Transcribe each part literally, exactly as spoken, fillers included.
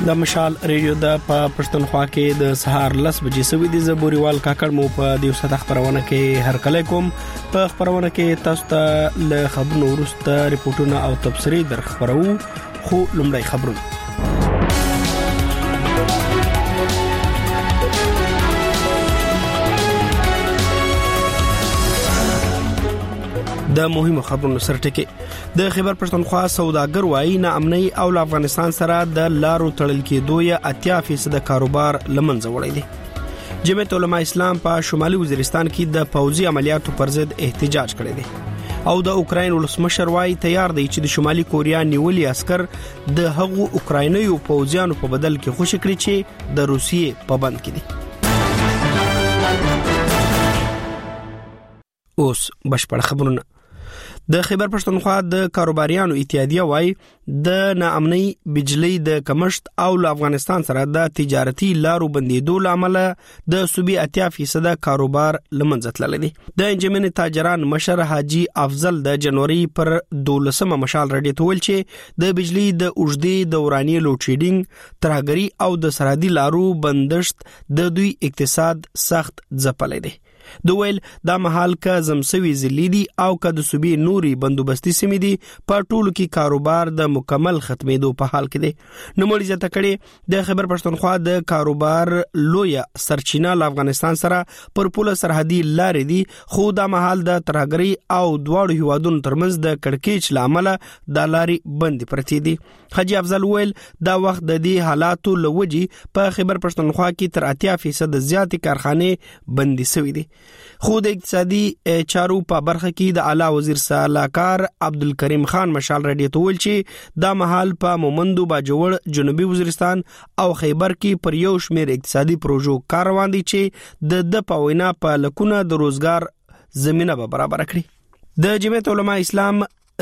د مشال ریډیو د په پښتونخوا کې د سهار لس بجې سوي دي زبوريوال کاکړ مو په دیو ساده خبرونه کې هر کله کوم په خبرونه کې تاسو ته ل خبرونو ورسته ریپورتونه او تبصرې در خبرو خو لومړی خبرونه د مهمو خبرونو سرټکي د خیبر پښتونخوا سوداګر وایي نه امني او افغانستان سره د لارو تړل کېدو یا اتیا فیصد کاروبار لمنځه وړي دي جمعیت علماء اسلام په شمالي وزیرستان کې د پوځي عملیاتو پر ضد احتجاج کړی دی او د اوکراین ولسمشر وایي تیار دی چې د شمالي کوریا نیولي عسكر د هغو اوکراینیو پوځیانو په بدل کې خوشی کړي چې د روسیې په بند کې دي. اوس بشپړ خبرونه. د خیبر پښتونخوا د کاروباریانو اتحادیه وای د ناامنۍ بجلی د کمشت او افغانستان سره د تجارتي لارو بندیدو لامل د صوبې اتیا فیصد کاروبار لمنځه تللی دی. د انجمن تاجران مشر حاجی افضل د جنوري پر دولسمه مشال رډي تول چې د بجلی د اوږدې دوراني لوډ شیډینګ ترهګری او د سرحدي لارو بندشت د دوی اقتصاد سخت ځپلی دی. دویل دا محل کا زمسوي زلیدي او کا د صوبې نوري بندوبستي سیمې دي په ټولو کې کاروبار د مکمل ختمېدو په حال کې دي. نوموړي ځته کړي د خیبر پښتونخوا د کاروبار لوی سرچینه ل افغانستان سره پر پوله سرحدي لارې دي خو دا محل د ترهګری او دواړو هیوادونو ترمنځ د کړکېچ لامل د لارې بند پرتی دي. حاجی افضل ویل دا وخت د دې حالاتو لوجي په خیبر پښتونخوا کې تر اتیا فیصد زیاتې کارخانه بندي شوې دي. خو د اقتصادي چارو په برخه کې د اعلی وزیر سلاکار عبدالکریم خان مشال رډي تول چې دا محل په مومندو باجوړ جنوبي وزیرستان او خیبر کې پر یو شمیر اقتصادي پروژو کار روان دي چې د د پوینا په لکونه د روزګار زمينه به برابر کړي. د جمعیت علماء اسلام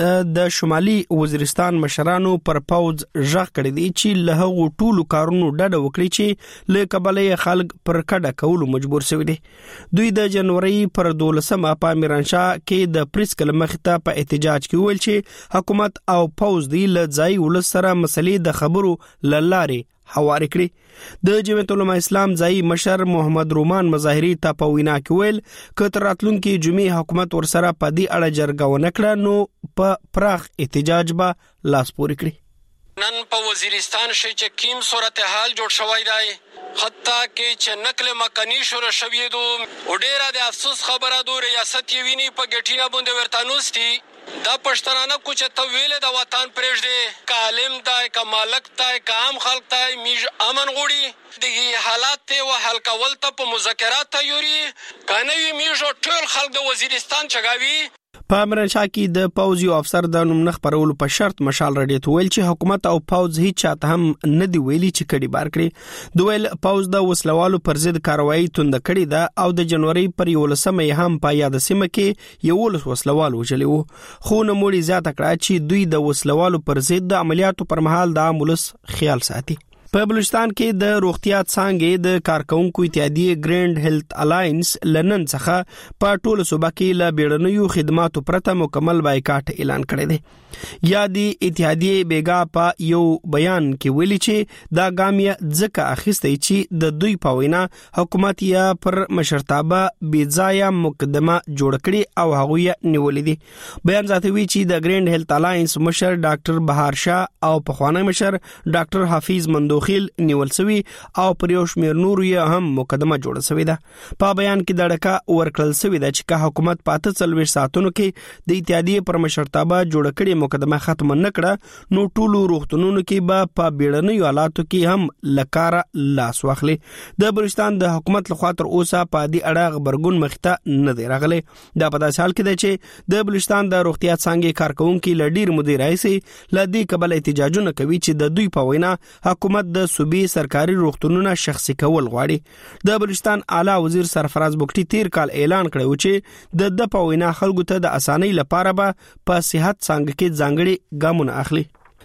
د شمالي وزیرستان مشرانو پر پوز ژغ کړی دی چې له هغو ټولو کارونو ډډه وکړي چې له کبلې خلک پر کډه کولو مجبور شوی دي. دوی د جنوري پر دولسمه په میرانشاه کې د پریس کلمه مخته په احتجاج کې ویل چې حکومت او پوز دی له ځای ول سره مسلې د خبرو لاره حواله کړی. د جمعیت علماء اسلام ځای مشر محمد رومان مظاهری ته په وینا کې ویل کتر راتلونکي جمعې حکومت ور سره په دې اړه جرګه ونکړه نو په پراخ احتجاج به لاس پورې کړی. نن په وزیرستان شې چې کیم صورتحال جوړ شوی دی حتی کې چې نقل مکانی شروع شوی دو وډیره د افسوس خبره دو ریاست یې ویني په ګټینا باندې ورتانوستي دا پښتنانه کو چې ته ویل د وطن پرېږدي کالم دای کا مالک دای کام خلق دای میج امن غوړي د حالات ته حل کول ته په مذاکرات تیوري کنه میج ټول خلک د وزیرستان چغاوي. په امرنشاه کې د پوځي افسر د نوم نخ پرولو په شرط مشال رډي تول چې حکومت او پوځ هیڅ چاته هم نه دی ویلي چې کډي بار کړي. دویل پوځ د وسلوالو پر ضد کاروایی توند کړي ده او د جنوري پر یولسمه هم په یاد سیمه کې یو ولس وسلوال وجلی وو خو نوموړي زیاته کړه چې دوی د وسلوالو پر ضد د عملیاتو پر مهال د امولس خیال ساتي. په بلوچستان کې د روغتیا څانګې د کارکونکو اتحادیه ګرینډ هیلث الاینس لنن څخه په ټوله صوبه کې له بیړنیو خدماتو پرته مکمل بایکاټ اعلان کړی دی. یا د اتحادیه بیګا په یو بیان کې ویلي چې دا ګامیا ځکه اخیستی چې د دوی په وینا حکومت یا پر مشرتابه بیځایا مقدمه جوړ کړي او هغه یې نیولې دي. بیان ذاتوي چې د ګرینډ هیلث الاینس مشر ډاکټر بهار شاه او پخوانی مشر ډاکټر حفیظ مندو خیل نیول سوی او پر یو شمیر نور یې هم مقدمه جوړه سوی ده. په بیان کې د ډکا ورکړل سوی ده چې حکومت پاته څلوي ساتونو کې د اتحادیه پر مشرتابه جوړ کړي مقدمه ختم نه کړه نو ټولو روغتونونو کې به په بیړنیو حالاتو کې هم لکاره لاس واخلي. د بلوچستان د حکومت لخوا تر اوسه په دې اړه خبرګون مخته نه دی راغلی. دا په داسې حال کې دی چې د بلوچستان د روغتیا څانګې کارکونکو لډیر مدیر رئیس لدی قبل احتجاجونه کوي چې د دوی په وینا حکومت د صوبې سرکاري روغتونونو شخصي کول غواړي. د بلوچستان اعلی وزیر سرفراز بوکټي تیر کال اعلان کړو چې د د په وینا خلکو ته د اسانۍ لپاره به په صحت څنګه کې ځانګړي ګامونه اخلي.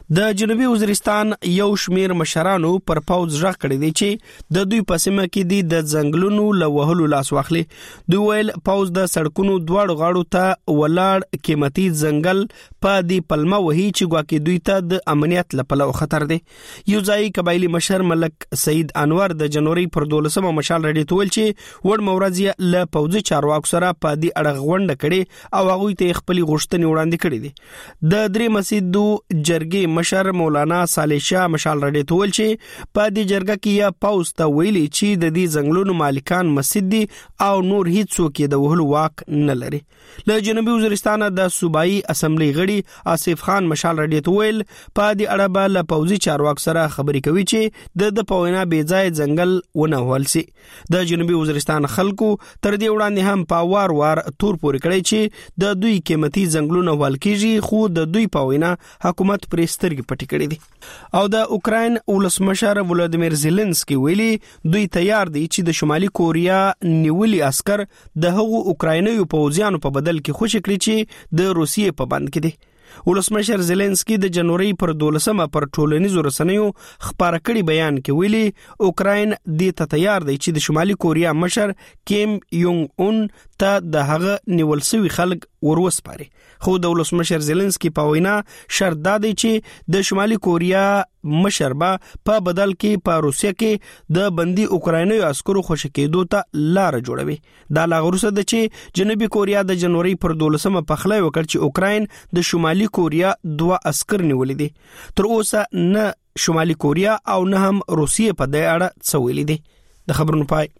د جنوبي وزیرستان یو شمیر مشرانو پر پوز ځغ کړی دی چې د دوی په سیمه کې دی د ځنګلونو له وهلو لاس واخلي. دوی ویل پوز د سړکونو دواړو غاړو ته ولاړ قیمتي ځنګل په دی پلمه وهي چې ګواکې دوی ته د امنیت لپاره خطر دی. یو ځای قبایلی مشر ملک سید انور د جنوري پر دولسمه مشال رډي تول چې وړ مورزي له پوزي چارواکو سره په دی اړه غونډه کړي او هغه ته خپل غوښتنې وړاندې کړې دي. د درې مسجدو جرګې مشر مولانا صالح شاه مشال رډي تول چې په دې جرګه کې یا پاوس ته ویلي چې د دې ځنګلونو مالکان مسجد دي او نور هیڅ څوک د وهلو واک نه لري. له جنوبي وزیرستان د صوبایي اسمبلی غړي آصف خان مشال رډي تول په دې اړه به له پوزي چارواکو سره خبرې کوي چې د د پوینا بې ځای ځنګل ونه ولسي. د جنوبي وزیرستان خلکو تر دې وړاندې هم په وار وار تور پورې کړی چې د دوی قیمتي ځنګلونه ولکېږي خو د دوی په وینا حکومت پرې سترګې پټې کړې دي. او د اوکراین ولسمشر ولادیمیر زيلنسکي ویلي دوی تیار دي چې د شمالي کوریا نیولي عسكر د هغو اوکراینیو پوځیانو په بدل کې خوشی کړي چې د روسیې په بند کې دي. ولسمشر زيلنسکي د جنوري پر دولسمه پر ټولنیزو رسنیو خبره کړي بیان کې ویلي اوکراین د ته تیار دی چې د شمالي کوریا مشر کیم یونګ اون ته د هغه نیول شوی خلک وروسپاري. خو د ولسمشر زيلنسکي په وینا شرط دا دی چې د شمالي کوریا مشر به په بدل کې په روسیه کې د بندي اوکراینیو عسکرو خوشی کېدو ته لار جوړوي. دا لا غوسه ده چې جنوبي کوریا د جنوري پر دولسمه په خلای وکړ چې اوکراین د شمالي کوریا دوه عسكر نیولې دي. تر اوسه نه شمالي کوریا او نه هم روسیه په دې اړه څه ویلي دي. د خبرونو پای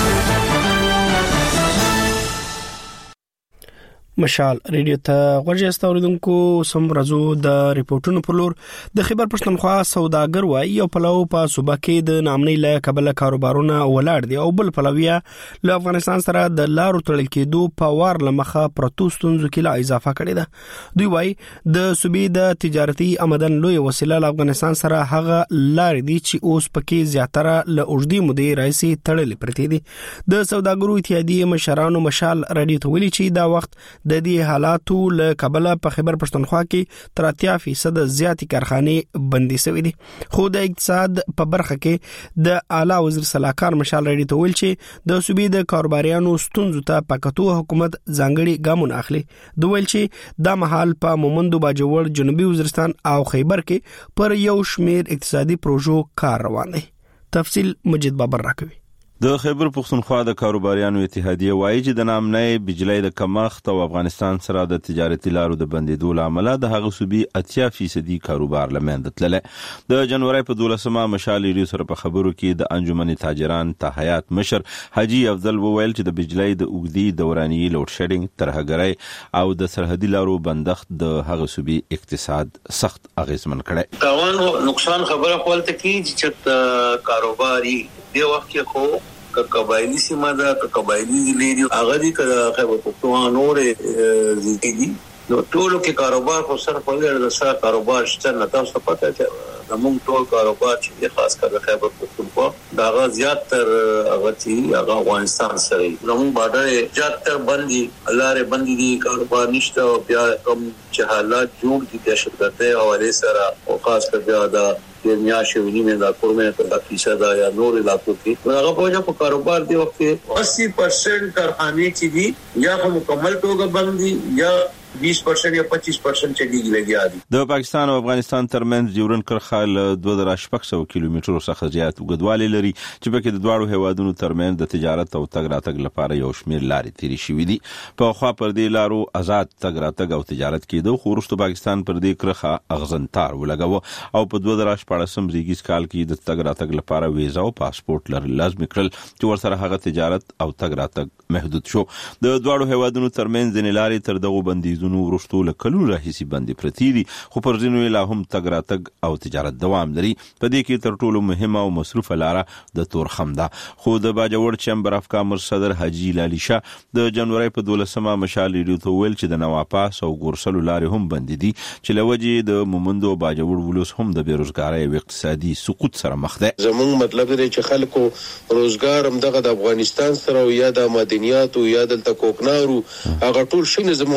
مشال ریډیو ته غوږی استوریدونکو سم راځو د ریپورتونو پر لور. د خیبر پښتونخوا سوداګر وای یو پلو په صوبه کې د نامنۍ له قبل کاروبارونه ولاړ دي او بل پلویا له افغانستان سره د لارو تړل کېدو په وار لمخه پروتستونزو کې لا اضافه کړې ده. دوی وای د صوبې د تجارتي آمدن لوی وسیله له افغانستان سره هغه لار دي چې اوس پکې زیاتره له اوږدې مودې راځي تړلې پرتې دي. د سوداګرو اتحادیې مشرانو مشال رډي ته ویلي چې دا وخت د دې حالاتو له کبله په خیبر پښتونخوا کې تر اتیا فیصد زیاتې کارخانې بندي شوې دي. خو د اقتصاد په برخه کې د اعلی وزیر صلاحکار مشال رډي ته ویل چې د صوبې د کاروباریانو ستونزو ته پکتو حکومت ځانګړي ګامونه اخلي. دوی ویل چې دا مهال په مومندو باجوړ جنوبي وزیرستان او خیبر کې پر یو شمیر اقتصادي پروژو کار روان دی. تفصیل مجید بابر راکوي. د خیبر پښتونخوا د کاروباریانو اتحادیه وایي چې د نامنۍ بجلی د کمښت او افغانستان سره د تجارتي لارو د بندیدو له امله د هغه صوبې اتیا فیصدي کاروبار له منځه تللی. د جنوري په دولسمه مشال ریډیو سره په خبرو کې د انجمن تاجران تحیات مشر حاجی افضل وویل چې د بجلی د اوږدي دوراني لوډ شیډینګ ترهګرۍ او د سرحدي لارو بندښت د هغه صوبې اقتصاد سخت اغیزمن کړی. تاوان نقصان خبره خپلته کې چې کاروباري دی وخت کې خو قبایلی سیمه ده که قبایلی ضلع دي هغه دي که خیبر پښتونخوا نورې ضلع دي نو ټولو کې کاروبار خو سره په لړ د سره کاروبار شته نه تاسو پته چې زموږ ټول کاروبار چې خاص کر خیبر پښتونخوا دا غا زیاتر هغه چې هغه افغانستان سره زموږ باندې زیاتر بندي لارې بندي دي کاروبار نشته او بیا کوم چې حالات جوړ دي د شرکتي حواله سره او خاص کر بیا دا د میاشتې ونی دا کورمه په فیصد یا نور علاقو کې هغه په وجه په کاروبار دی وخت اسی پرسنټ کارخانه چې دي یا مکمل توګه بندي یا بیس پرسنټ یا پچیس پرسنټ چلیږي لګیا دي. د پاکستان او افغانستان ترمنځ ډیورن کرښه له دوه زره شپږ سوه کیلومترو څخه زیات اوږدوالی لري چې پکې د دواړو هیوادونو ترمنځ د تجارت او تګ راتګ لپاره یو شمېر لارې تیرې شوې دي. په خوا پر دې لارو آزاد تګ راتګ او تجارت کېدو خو وروسته پاکستان پر دې کرښه اغزنتار ولګاوه او په دوه زره شپاړسم زیږیز کال کې د تګ راتګ لپاره ویزا او پاسپورت لرل لازمي کړل چې ورسره هغه تجارت او تګ راتګ محدود شو. د دواړو هیوادونو ترمنځ ځینې لارې تر دغو بندیزونو ورستو له کلونو راهیسې بندي پرتې دي خو پر ځینو یې لا هم تګ راتګ او تجارت دوام لري. په دې کې تر ټولو مهمه او مصروفه لاره د تورخم ده. خو د باجوړ چمبر اف کامرس صدر حاجی لالی شاه د جنوري په دولسمه مشال ریډیو ته ویل چې د نواپاس او ګورسلو لارې هم بندي دي چې له وجې د مومندو باجوړ ولوس هم د بیروزګارۍ او اقتصادي سقوط سره مخ ده. زموږ مطلب دی چې خلکو روزګار هم دغه د افغانستان سره یا د مدنیات او یا د کوکنارو هغه ټول شنه زموږ پټه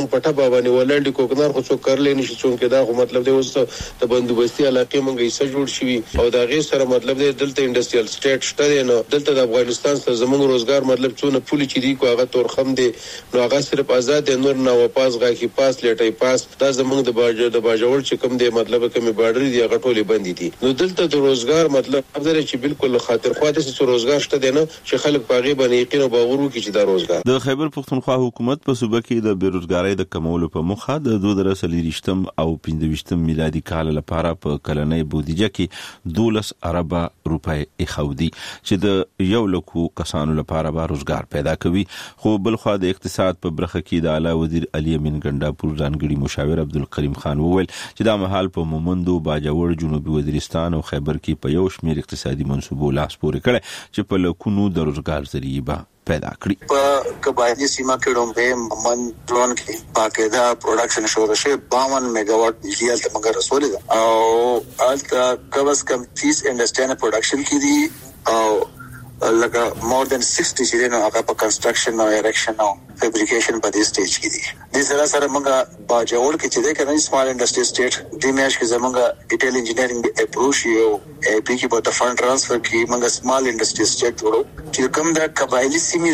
باندې ولندې کوکنار خو څوک کړلې نشي څوک دا خو مطلب دی اوس د بندوبستي علاقې مونږ یې سره جوړ شي او دا غي سره مطلب دی دلته انډستریال سټیټ شته نو دلته د افغانستان سره زموږ روزګار مطلب څونه پولي چې دی کو هغه تورخم دی نو هغه صرف آزاد نور نه واپس غاخي پاس لټي پاس دا زموږ د باج د باجوړ چې کوم دی مطلب کومي بارډر دی هغه ټولې بندي دي نو دلته د روزګار مطلب دا چې بالکل خاطر خواته چې روزګار شته دی نه چې خلک پاغي باندې یقین او باور وکړي چې دا روزګار د خیبر پختونخوا حکومت په صوبه کې د بیروزګاری د کمولو په مخه د دوه زره څلوېښتم او پنځه ویشتم میلادي کال لپاره په کلنۍ بودیجه کې دولس اربه روپۍ اخودي چې د یو لکو کسانو لپاره به روزګار پیدا کوي خو بل خو د اقتصاد په برخه کې د اعلی وزیر علي امین ګنڈاپور ځانګړي مشاور عبدالکریم خان وویل چې دا مهال په مومندو باجوړ جنوبي وزیرستان او خیبر کې په یو شمېر اقتصادي منصوبو لاس پورې کړي چې په لکونو د روزګار ذریعہ به پیدا کړي په قبایلی سیمه کې دومره مومند ډرون کې باقاعده پروډکشن شروع شوه باون میگا واټ بجلی الته مګر رسول ده او الته کبس کم تیس انډستریال پروډکشن کې دي او لکه مور دان sixty چې نو هغه په کنسټرکشن او اریکشن او فیبریکیشن په دې سټیج کې دي د سره سره موږ باجوړ کې چې ده کنه سمال انډستری سټیټ د میاش کې زموږ ډیټیل انجینیرینګ اپروچ یو ای پی کې په د فند ترانسفر کې موږ سمال انډستری سټیټ جوړو چې کوم د قبایلی سیمې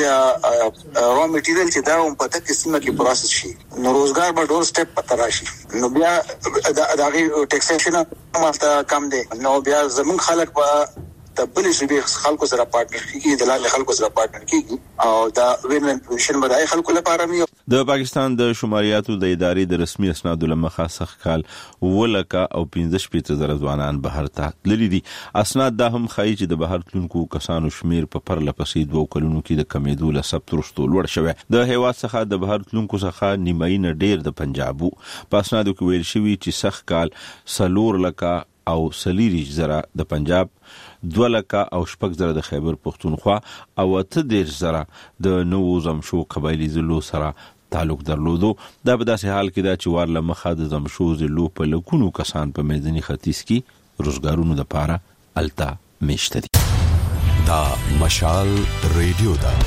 د را میټیریل چې دا هم پته کې سیمه کې پروسس شي نو روزګار به ډور سټیپ پته راشي نو بیا د هغه ټیکسیشن مالته کم دی نو بیا زموږ خلک په د بل شبي خلکو سره پارتنر کیږي د لاندې خلکو سره پارتنر کیږي او دا وین وین پوزیشن بدای خلکو لپاره مې د پاکستان د شماریاتو د ادارې د رسمي اسنادو لمخه سخت کال ولکه او پنځه شپږ زره ځوانان بهر ته تللي دي اسناد دا هم ښایي چې د بهر تلونکو کسانو شمیر په پرله پسې دوه کلونو کې د کمیدو له ثبت وروسته لوړ شوی د هیواد څخه د بهر تلونکو څخه نیمایي نه ډیر د پنجابو په اسنادو کې ویل شوی چې سخت کال سلور لکه او سلیری زره د پنجاب دوه لکه او شپږ زره د خیبر پختونخوا او اته دېرش زره د نوو زمشو قبایلی ضلعو سره تعلق درلودو دا په داسې حال کې دا چې وار له مخه د زمشو ضلعو په لکونو کسان په میداني ختیځ کې روزګارونو لپاره الته میشته دي دا مشال ریډیو دا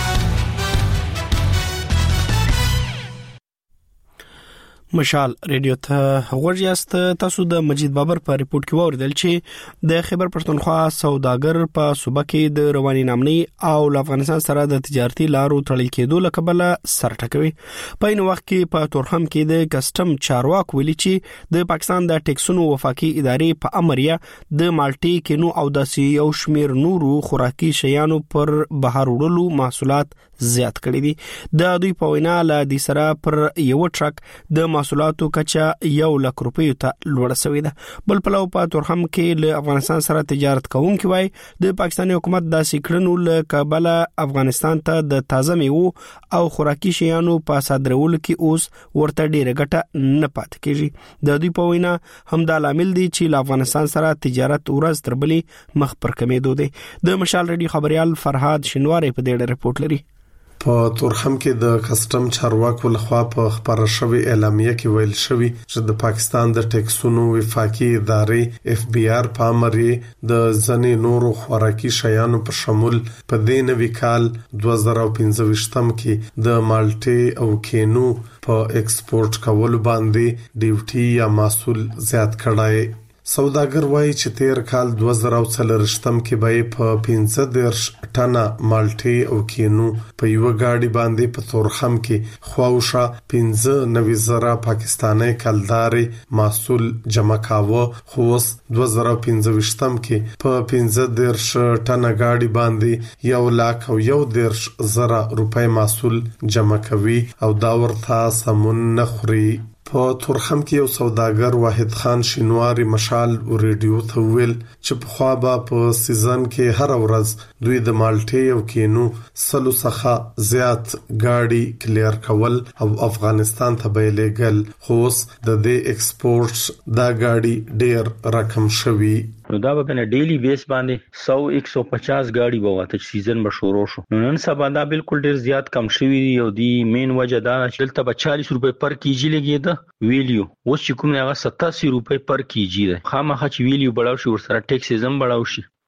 مشال ریډیو ته ورجاست تاسو د مجید بابر په ریپورت کې وویل چې د خیبر پښتونخوا سوداګر په صوبه کې د رواني نامنۍ او افغانستان سره د تجارتي لارو تړل کېدو لکبل سر ټکوي په این وخت کې په تورخم کې د کسٹم چارواک ویلي چې د پاکستان د ټیکسونو وفاقي ادارې په امریه د مالټي کینو او د یو شمیر نورو خوراکي شیانو پر بهر وړلو محصولات زیات کړي دي د دوی په وینا له دې سره پر یو ټرک د محصولاتو کچا یو لک روپیو ته لوړ شوې ده بل په لو په تورخم کې له افغانستان سره تجارت کوونکي وای د پاکستاني حکومت د سیکړنو له کابل افغانستان ته د تازه میوه او خوراکي شیانو په صادرولو کې اوس ورته ډیره ګټه نه پات کیږي د دوی په وینا هم د عامل دي چې له افغانستان سره تجارت ورځ تر بلې مخ پر کمیدو دي د مشال ریډیو خبريال فرهاد شنواری په دې ریپورت لري په تورخم کې د کسٹم چارواکو لخوا په خبره شوی اعلامیه کې ویل شوی چې د پاکستان د ټیکسونو وفاقي ادارې اف بی آر په امر د ځنې نورو خوراکي شیانو په شمول په دې نوي کال دوه زره پنځه ویشتم کې د مالټي او کینو په ایکسپورټ کولو باندې ډیوټي یا محصول زیات کړای سوداګر وایي چې تیر کال دوه زره څلورشتم کې به په پنځه دېرش ټنه مالټي او کینو په یو گاډي باندې په تورخم کې خواوشه پنځه نوي زره پاکستاني کلداري محصول جمع کاوه خو اوس دوه زره پنځه ویشتم کې په پنځه دېرش ټنه گاډي باندې یو لاک او یو دېرش زره روپۍ محصول جمع کوي او دا ورته سمون نه خوري په تورخم کې یو سوداګر واحد خان شینواری مشال ریډیو ته ویل چې په خوا به په سیزن کې هر ورځ دوی د مالټي او کینو سلو څخه زیات گاډي کلیر کول او افغانستان ته به لېګل خو اوس د دې ایکسپورټ دا گاډي ډیر رقم شوی نو دا به کنه ډیلی بیس باندې سو ایک سو پچاس گاډي بواته سیزن به شروع شو نو نن سبا دا بالکل ډیر زیات کم شوی او دی مین وجه دا چې تل به چالیس روپے پر کیجی لګیدا ویلیو اوس چې کوم هغه ستاسي روپے پر کیجی ده خامخا چې ویلیو بڑاو شي ور سره ټیکس زم بڑاو شي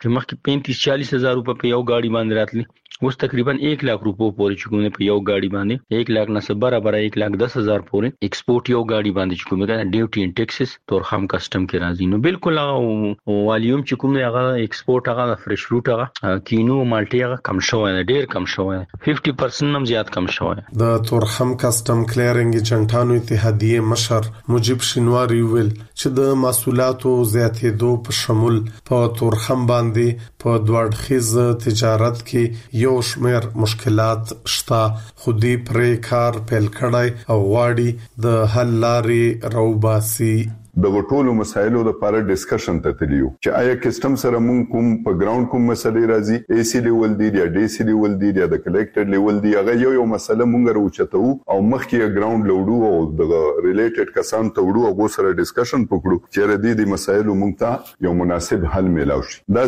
چې مخکې پینتیس چالیس هزار روپے په یو گاډي باندې راتلی، اوس تقریبا ایک لاکھ روپو پورې چې کومه په یو گاډي باندې ایک لاکھ نه برابر ایک لاکھ دس هزار پورې ایکسپورت یو گاډي باندې چې کومه کنه ډیوټي ان ټیکسس تورخم کسٹم کې راځي. نو بالکل هغه والیوم چې کومه هغه ایکسپورت هغه فرش فروټ هغه کینو مالټي هغه کم شوی دی، ډیر کم شوی دی، پنځه پرسنټ هم زیات کم شوی. د تورخم کسٹم کلیرنګ ایجنټانو اتحادیه مشر مجيب شینواری ویل چې د محصولاتو زیاتېدو په شمول په تورخم باندې په دوړخیز تجارت کې یو شمیر مشکلات شته، خو دې پرې کار پیل کړای او غواړي د حل لارې راوباسي. د ټولو مسایلو لپاره ډیسکشن ته تلیو چې آیا کسٹم سره مونږ کوم په ګراوند کوم مسلې راځي، اي سي لیول دی یا ډي سي لیول دی یا د کلیکټډ لیول دی، هغه یو یو مسله مونږ راوچتو او مخکې ګراوند لوړو او د ریلیټډ کسان ته وړو او سره ډیسکشن وکړو چې ردی د مسایلو مونږ ته یو مناسب حل میلاو شي. دا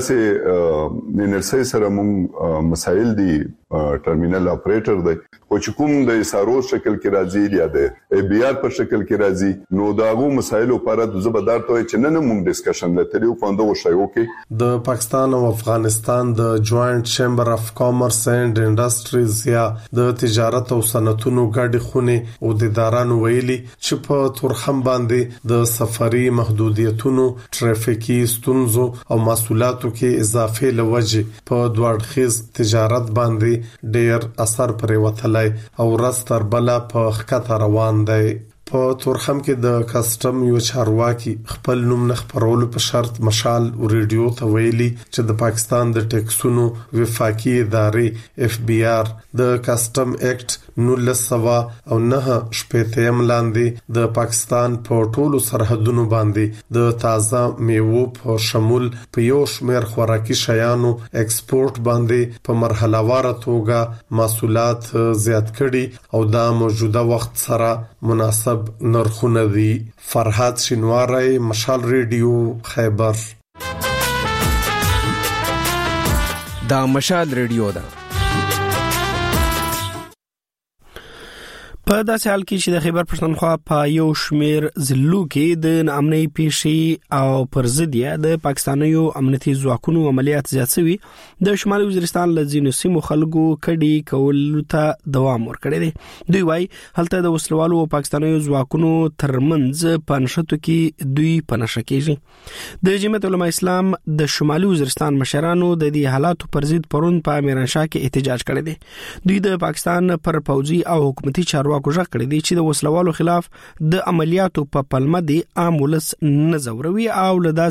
سه انرسي سره مونږ مسایل دی ټرمینل اپریټر دی او چې کوم د اسارو شکل کې راځي یا د ای بي آر په شکل کې راځي، نو داغو مسایلو په اړه زبردار ته چې نن موږ ډیسکشن لته پوندو شایو کې د پاکستان او افغانستان د جوائنٹ چیمبر اف کامرس اینڈ انډستریز یا د تجارت او صنعتونو ګډ خونه او د ادارانو ویلي چې په تورخم باندې د سفري محدودیتونو، ټرافیکي ستونزو او محصولاتو کې اضافه لوجه په دوړخیز تجارت باندې ډیر اثر پرې وتلای او رستر بلا په خطر روان دی. په تورخم کې د کسٹم یو چارواکي خپل نوم نه خبرولو په شرط مشال ریډیو ته ویلي چې د پاکستان د ټیکسونو وفاقي ادارې اف بي آر د کسٹم ایکټ نولس سوا او نه شپېتم لاندې د پاکستان په ټولو سرحدونو باندې د تازه میوو په شمول په یو شمیر خوراکي شیانو ایکسپورت باندې په مرحله وار توګه محصولات زیات کړي او دا موجوده وخت سره مناسب نرخونه دي. فرحات شینواری، مشال ریډیو، خیبر. دا مشال ریډیو ده. په داسې حال کې چې د خیبر پښتونخوا په یو شمیر ضلعو کې د ناامنۍ پیښې او پر ضد د پاکستانیو امنیتي ځواکونو عملیات زیات شوي، د شمالي وزیرستان له ځینو سیمو خلکو کډي کولو ته دوام ورکړی دی. دوی وايي هلته د وسلوالو او پاکستانیو ځواکونو ترمنځ په نښتو کې دوی په نښه کېږي. د جمعیت علماء اسلام د شمالي وزیرستان مشرانو د دې حالاتو پر ضد پرون په میرانشاه کې احتجاج کړی دی. دوی د پاکستان پر پوځي او حکومتي چارواکو کوښښ کړی دی چې د وسلوالو خلاف د عملیاتو په پلمه دي عام ولس نه زوروي او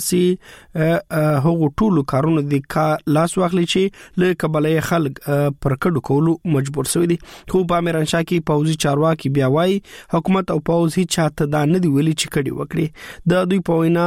لداسي هغو ټولو کارونو د کا لاس واخلي چې له قبلې خلک پر کډو کولو مجبور شوی دي. خو په میرانشاه کې پوځي چارواکي بیا وايي حکومت او پوځ هیڅ چاته دا نه دی ویلي چې کډي وکړي. د دوی په وینا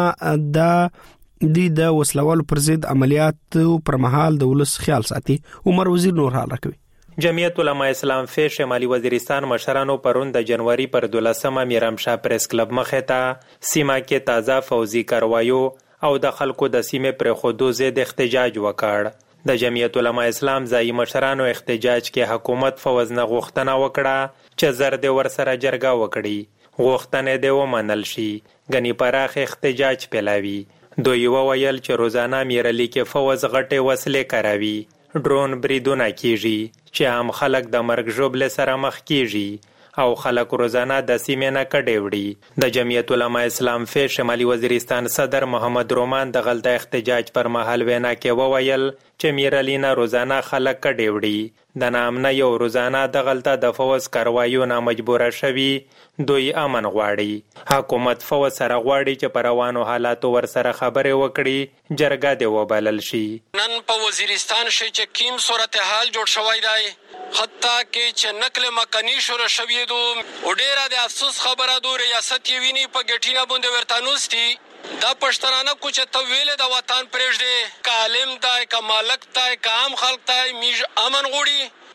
د دې د وسلوالو پر ضد عملیات پر مهال د ولس خیال ساتي. عمر وزیر نور حال راکوي. جمعیت علماء اسلام فی شمالي وزیرستان مشرانو پرون د جنوري پر دولسمه میرامشاه پریس کلب مخه ته سیمه کې تازه فوزي کاروایو او د خلکو د سیمې پر خودو زید احتجاج وکړ. د جمعیت علماء اسلام ځای مشرانو احتجاج کې حکومت فوز نه غوښتنه وکړه چې زرد ور سره جرګه وکړي، غوښتنه دی ومنل شي. غني پراخ احتجاج پیلاوي. دوی وویل چې روزانه میرلی کې فوز غټه وسلې کاروي، ډرون بریدونه کیږي چې عام خلک د مرګ ژوبل سره مخ کیږي او خلک روزانه د سیمې نه کډې وړي. د جمعیت علماء اسلام فی شمالي وزیرستان صدر محمد رومان د غلطه احتجاج پر مهال وینا کې وویل چې میرلینا روزانه خلک کډې وړي. د نامنه یو روزانه د غلطه د فوز کاروایو نه مجبوره شوي، دوی امن غواړي. حکومت فوز سره غواړي چې پر روانو حالاتو ور سره خبرې وکړي، جرګه دی وبلل شي. نن په وزیرستان شي چې کیم صورتحال جوړ شوی دی، حتی کې چې نقل مکانی شروع شوی دو او ډیره د افسوس خبره دو ریاست یې ویني په ګټینه باندې ورتانوستي. دا پښتنانه کوچ ته ویلې د وطن پرېږدي، کالم تای کا مالک تای کا عام خلک تای میج امن غوړي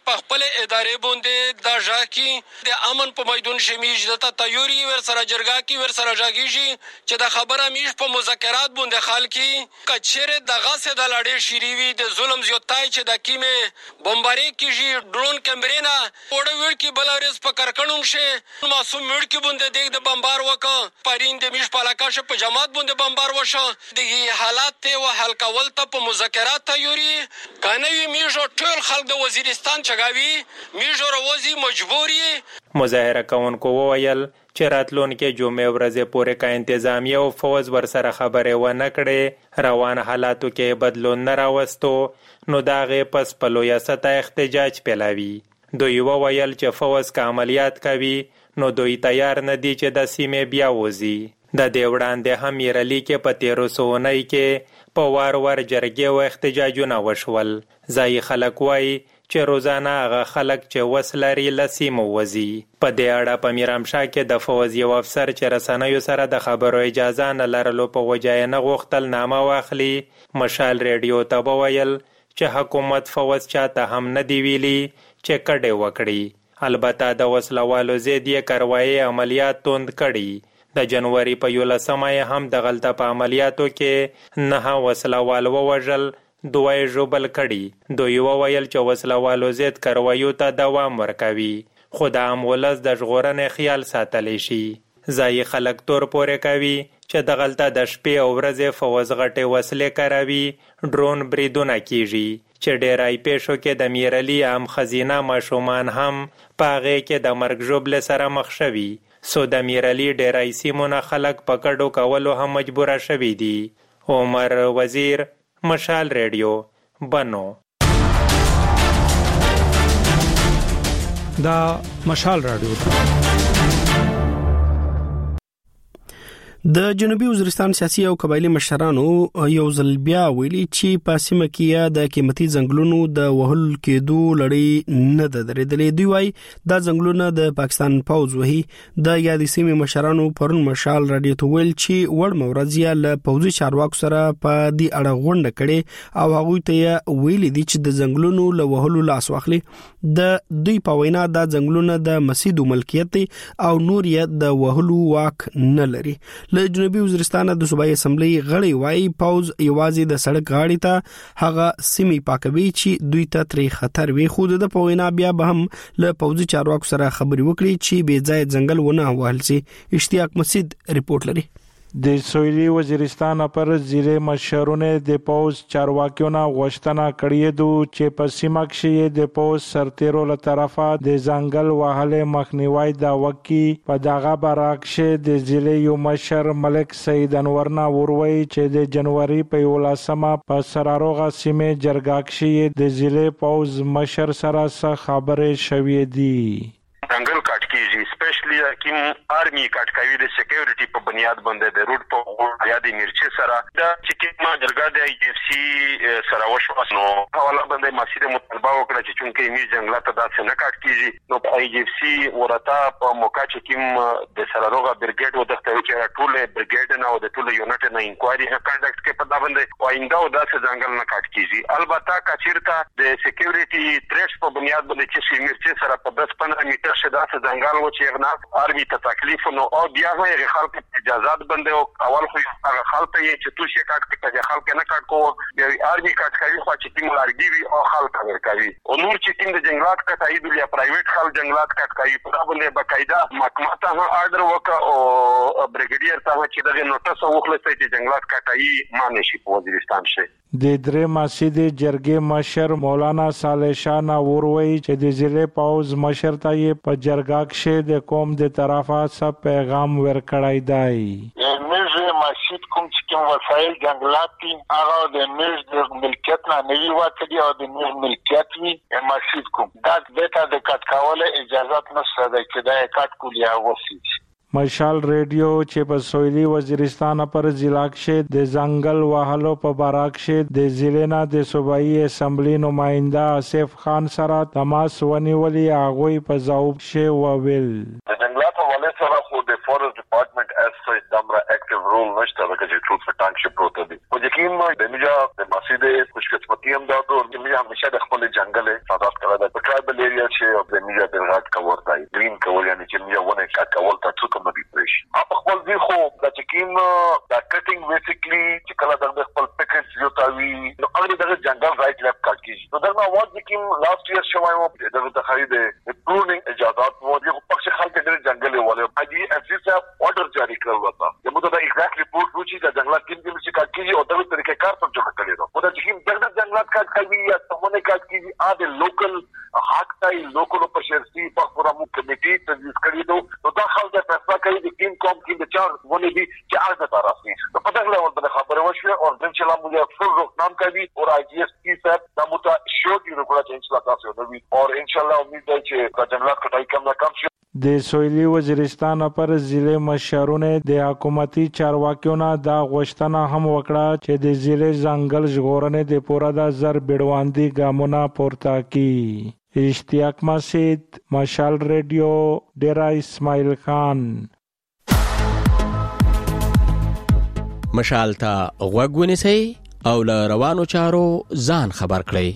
په خپل ادارې باندې دا ژاکي د امن په میدان شمیش د تیوري ور سره جرګه کی ور سره ژاګیږي چې د خبره میش په مذاکرات باندې خال کی کچره دغه سه د لړې شریوي د ظلم زیاتای چې د کیمه بمباری کیږي ډرون کیمرینا وړ وړ کی بلارس په کرکنوم شه معصوم وړ کی باندې دغه د بمبار وکړه پرین د میش په علاقه شه په جماعت باندې بمبار وشو دغه حالات ته و حل کول ته په مذاکرات تیوري کانوي میشو ټول خلک د وزیرستان چغاوي میشو روزي مجبوري مظاهره کوونکو وویل چې راتلونکي جمعې ورځې پورې کا انتظامیه او فوج ورسره خبرې ونه کړي روان حالاتو کې بدلون نه راوستو نو داغه پس په لویه سطح احتجاج پیلاوي دوی وویل چې فوج کا عملیات کوي نو دوی تیار نه دي چې د سیمې بیا وځي د دې وړاندې هم یرلی کې په تیرو سوونۍ کې په وار وار جرګې او احتجاجونه وشول ځای خلک وایي چې روزانه هغه خلک چې وس لري له سیمو وځي په دې اړه په میرامشاه کې د فوج یو افسر چې رسنیو سره د خبرو اجازه نه لرلو په وجه یې نه غوښتل نامه واخلي مشال ریډیو ته وویل چې حکومت فوج چاته هم نه دی ویلي چې کډې وکړي البته د وسلوالو ضد یې کاروایي عملیات توند کړي د جنوري په یولسمه یې هم د غلطه په عملیاتو کې نه وسلوال ووژل دوه یې ژوبل کړي دوی وویل چې وسلوالو ضد کاروایو ته دوام ورکوي خو د عام ولس د ژغورنې خیال ساتلی شي ځایي خلک تور پورې کوي چې د غلطه د شپې او ورځې فوز غټې وسلې کاروي ډرون بریدونه کیږي چې ډیرای پیښو کې د میرلی عام خزینه ماشومان هم په هغې کې د مرګ ژوبلې سره مخ شوي سو د میرلی ډیرای سیمونه خلک په کډو کولو هم مجبوره شوي دي عمر وزیر مشال ریډیو بنو دا مشال رادیو د جنوبي وزیرستان سیاسي او قبایلی مشرانو یو ځل بیا ویلي چې په سیمه کې د قیمتي ځنګلونو د وهل کېدو لړۍ نه ده درېدلې دوی وايي دا ځنګلونه د پاکستان پوځ وهي د یادې سیمې مشرانو پرون مشال رادیو ته ویل چې وړ مورزیا له پوځي چارواکو سره په دې اړه غونډه کړي او هغه ته ویلي دي چې د ځنګلونو له وهلو لاس واخلي د دوی په وینا دا ځنګلونه د مسیدو ملکیت او نور یې د وهلو واک نه لري له جنوبي وزیرستان د صوبایي اسمبلی غړي وايي پوز یوازې د سړک غاړې ته هغه سیمې پاکوي چې دوی ته ترې خطر وي خو د پوینا بیا به هم له پوزي چارواکو سره خبري وکړي چې بې ځای ځنګل ونه وهل شي اشتیاق مسجد ریپورت لري د سویلي وزیرستان پر ضلع مشرونه د پوز چارواکیونه غوښتنه کړې دو چې په سیمه کې د پوز سرتیرو له طرفه د ځنګل وهلې مخنیوي دا وکي په دغه برعکس د ضلع یو مشر ملک سید انورنا وروي چې د جنوري په یولسمه په سراروغه سیمه جرګه کې د ضلع پوز مشر سره خبرې شوې دي ځنګل کټ کیږي سپیشلی کوم آرمي کټ کوي د سکیورټي په بنیاد باندې د روډ په غوړ یا د مرچي سره دا چې کومه جرګه د ای اف سی سره وشو نو حواله باندې مسیده مطالبه وکړه چې چونکې می ځنګلات داسې نه کټ کیږي نو ای اف سی ورته په موقع چې کوم د سراروغه برګیډ و دغه چې ټول برګیډ نه او د ټول یونټ نه انکوایري کنډکټ کې په دا باندې وایندو داسې ځنګل نه کټ کیږي البته کچیرته د سکیورټي تریټس په بنیاد باندې چې مرچي سره په دس پندرہ میټر شدا څه ځنګل و چې غنا آرمي ته تکلیف نو او بیا هغه خلک اجازه بنده او اول خو هغه خلک یې چې توشي کټ کې خلک نه کټ کو بیا آرمي کټ کوي خو چې تیم لارګي وي او خلک ورکوي او نور چې تیم د جنگلات کټای دی یا پرایویټ خلک جنگلات کټ کوي په دا باندې باقاعده محکمه ته آرډر وکړ او بریګیډیر ته چې دغه نوټس وخلصي چې جنگلات کټای مانه شي په وزیرستان شي د درې مسجد جرګې مشر مولانا صالح شاه نوروي چې د ضلع پوز مشر ته یې په جرګه کې د قوم د طرفه سب پیغام ورکړای دی موږ مسجد کوم چې کوم وسایل جنگلات دي هغه د موږ د ملکیت نه نوي واتدي او د موږ ملکیت وي مسجد کوم دا دته د کټ کول اجازه نشته چې دا کټ کولیا وسی مشال ریډیو چې په سویلي وزیرستان پر ضلع کې د ځنګل وهلو په باره کې د ضلع نه د صوبایي اسمبلی نماینده آصف خان سره تماس ونیولي هغوی په ځواب کې وویل د جنگلات حواله سره خو د فورست ډپارټمنټ اس دمره اکټیو رول نشته چې ټول ټانک شپ پروت دي او یقین ما د میجا د مسجد خوش قسمتي هم دا او د میجا همیشه د خپل جنگل سادات کړه د ټرایبل ایریا چې د میجا د غاټ کور دی گرین کول یعنی چې میجا ونه کټ کول تاسو کوم دي پرش په خپل ځای خو د چکیم د کټینګ بیسیکلی چې کله د خپل پیکج یو تاوی نو هغه د جنگل رائټ لیفټ کټ کیږي نو دا نو واټ چکیم لاست ایئر شوای مو د د خرید پرونینګ اجازهات مو یو پخ خلک د جنگل ولې اجي اف سی آرډر جاری کړل وتا د مو دا ایگزیکټ ریپورت وچی د جنگلات کې د چې کټ کیږي او د طریقې کار په جوړ کړی نو دا چکیم د جنگلات کټ کوي یا څونه کټ کیږي ا د لوکل حق تای لوکل په شرسي په پروګرام کمیټي تجویز کړی نو دا خلک د فیصله کوي د کین کوم کې د چار ونه دي چې هغه ته راځي نو په دغه ډول باندې خبره وشوه او د چې لا موږ فل روکنام کوي او آی جی ایس پی صاحب دا مو ته شو دی نو کله چې ان شاء الله تاسو نو او ان شاء الله امید ده چې د جنگلات کټای کم نه کم شي د سویلی وزیرستان پر ضلع مشرونه د حکومتي چارواکیونو دا غوښتنه هم وکړه چې د ضلع ځنګل ژغورنې د پوره د زر بیړواندي ګامونه پورته کړي اشتیاق مسجد مشال ریډیو ډیرا اسماعیل خان مشال ته غوږ ونیسئ او له روانو چارو ځان خبر کړئ.